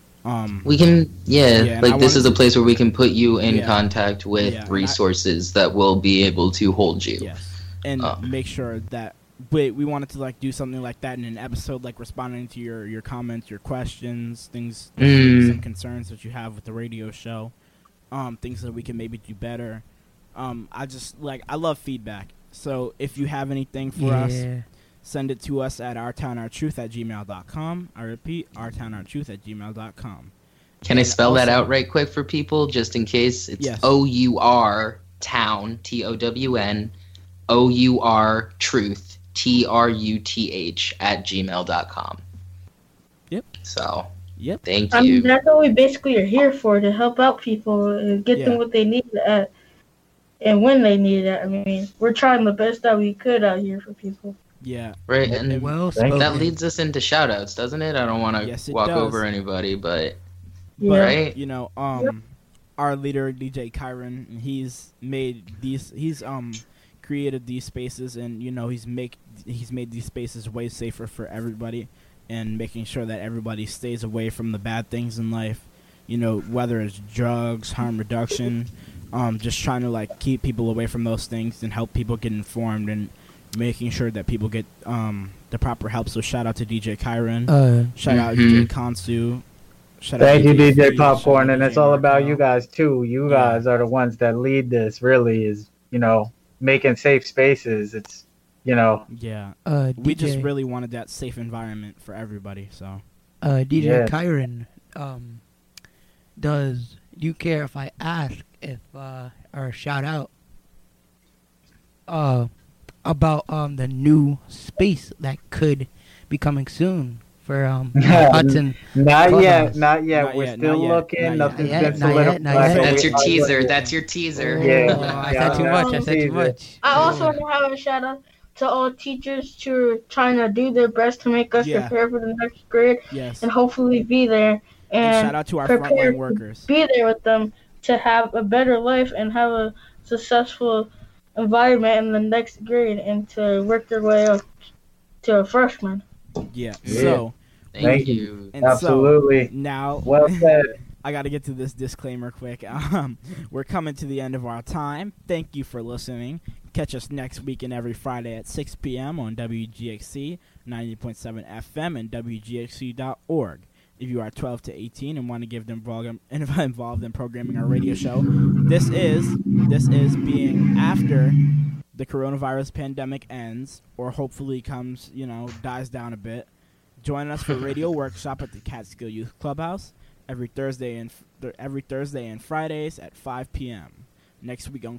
Speaker 2: Um,
Speaker 9: We can, yeah,
Speaker 2: Yeah, and I
Speaker 9: like this
Speaker 2: wanted
Speaker 9: is a
Speaker 2: to-
Speaker 9: place where we can put you in
Speaker 2: Yeah.
Speaker 9: contact with
Speaker 2: Yeah, and I-
Speaker 9: resources that will be able to hold you.
Speaker 2: Yes, and
Speaker 9: Um,
Speaker 2: make sure that we we wanted to like do something like that in an episode, like responding to your your comments, your questions, things,
Speaker 9: Mm.
Speaker 2: some concerns that you have with the radio show, um, things that we can maybe do better. Um, I just like I love feedback. So if you have anything for us,
Speaker 8: Yeah.
Speaker 2: send it to us at ourtownourtruth at gmail dot com. I repeat, ourtownourtruth at gmail dot com.
Speaker 9: Can I
Speaker 2: And
Speaker 9: spell that
Speaker 2: also-
Speaker 9: out right quick for people, just in case? It's
Speaker 2: Yes.
Speaker 9: O U R town, T O W N, O U R truth, T R U T H, at gmail dot com.
Speaker 2: Yep.
Speaker 9: So,
Speaker 2: Yep.
Speaker 9: thank
Speaker 10: I
Speaker 9: you.
Speaker 10: mean, that's what we basically are here for, to help out people and get
Speaker 2: Yeah.
Speaker 10: them what they need at, and when they need it. I mean, we're trying the best that we could out here for people.
Speaker 2: Yeah.
Speaker 9: Right, and
Speaker 8: Well
Speaker 11: Thank you.
Speaker 9: that
Speaker 8: spoken.
Speaker 9: leads us into shout-outs, doesn't it? I don't want to
Speaker 2: Yes, it
Speaker 9: walk
Speaker 2: does.
Speaker 9: over anybody, but
Speaker 10: Yeah.
Speaker 9: right?
Speaker 2: You know, um, our leader D J Kyron, he's made these. He's um created these spaces, and you know he's make he's made these spaces way safer for everybody, and making sure that everybody stays away from the bad things in life. You know, whether it's drugs, harm reduction, um, just trying to like keep people away from those things and help people get informed and making sure that people get um the proper help. So shout out to D J Kyron.
Speaker 8: Uh,
Speaker 2: Shout out
Speaker 9: Mhm.
Speaker 2: D J Kansu. Shout out
Speaker 11: Thank you, D J
Speaker 2: Fee,
Speaker 11: Popcorn,
Speaker 2: shout out
Speaker 11: and
Speaker 2: D J
Speaker 11: it's all about
Speaker 2: Markel.
Speaker 11: you guys too. You
Speaker 2: Yeah.
Speaker 11: guys are the ones that lead this. Really, is you know making safe spaces. It's you know
Speaker 2: Yeah,
Speaker 8: uh,
Speaker 2: we
Speaker 8: D J,
Speaker 2: just really wanted that safe environment for everybody. So
Speaker 8: uh, D J
Speaker 11: Yeah.
Speaker 8: Kyron, um, does you care if I ask if uh, or shout out uh about um the new space that could be coming soon for um Hudson?
Speaker 11: not
Speaker 8: Clubhouse.
Speaker 11: yet, not yet.
Speaker 2: Not
Speaker 11: We're
Speaker 2: yet,
Speaker 11: still
Speaker 2: not yet,
Speaker 11: looking.
Speaker 2: not
Speaker 11: Nothing's
Speaker 8: yet.
Speaker 11: been
Speaker 8: Not yet, not
Speaker 11: solidified.
Speaker 8: yet.
Speaker 11: so
Speaker 9: That's
Speaker 11: we
Speaker 9: your
Speaker 11: are
Speaker 9: teaser.
Speaker 11: looking.
Speaker 9: That's your teaser.
Speaker 11: Yeah.
Speaker 8: Oh, I
Speaker 11: Yeah,
Speaker 8: said too
Speaker 11: that's
Speaker 8: much. I
Speaker 11: the
Speaker 8: said too
Speaker 11: teaser.
Speaker 8: much.
Speaker 10: I also want to have a shout out to all teachers who are trying to do their best to make us
Speaker 2: Yeah.
Speaker 10: prepare for the next grade
Speaker 2: yes,
Speaker 10: and hopefully be there
Speaker 2: and
Speaker 10: and,
Speaker 2: shout out to our
Speaker 10: prepare
Speaker 2: frontline workers.
Speaker 10: be there with them to have a better life and have a successful environment in the next grade and to work their way up to a freshman.
Speaker 2: Yeah.
Speaker 11: Yeah.
Speaker 2: So.
Speaker 9: Thank,
Speaker 11: Thank
Speaker 9: you.
Speaker 11: you.
Speaker 2: And
Speaker 11: Absolutely.
Speaker 2: So now,
Speaker 11: well said.
Speaker 2: I got to get to this disclaimer quick. Um, we're coming to the end of our time. Thank you for listening. Catch us next week and every Friday at six p.m. on W G X C ninety point seven F M and W G X C dot org. If you are twelve to eighteen and want to get involved involved in programming our radio show, this is this is being after the coronavirus pandemic ends, or hopefully comes, you know, dies down a bit. Join us for radio workshop at the Catskill Youth Clubhouse every Thursday and every Thursday and Fridays at five p.m. Next week on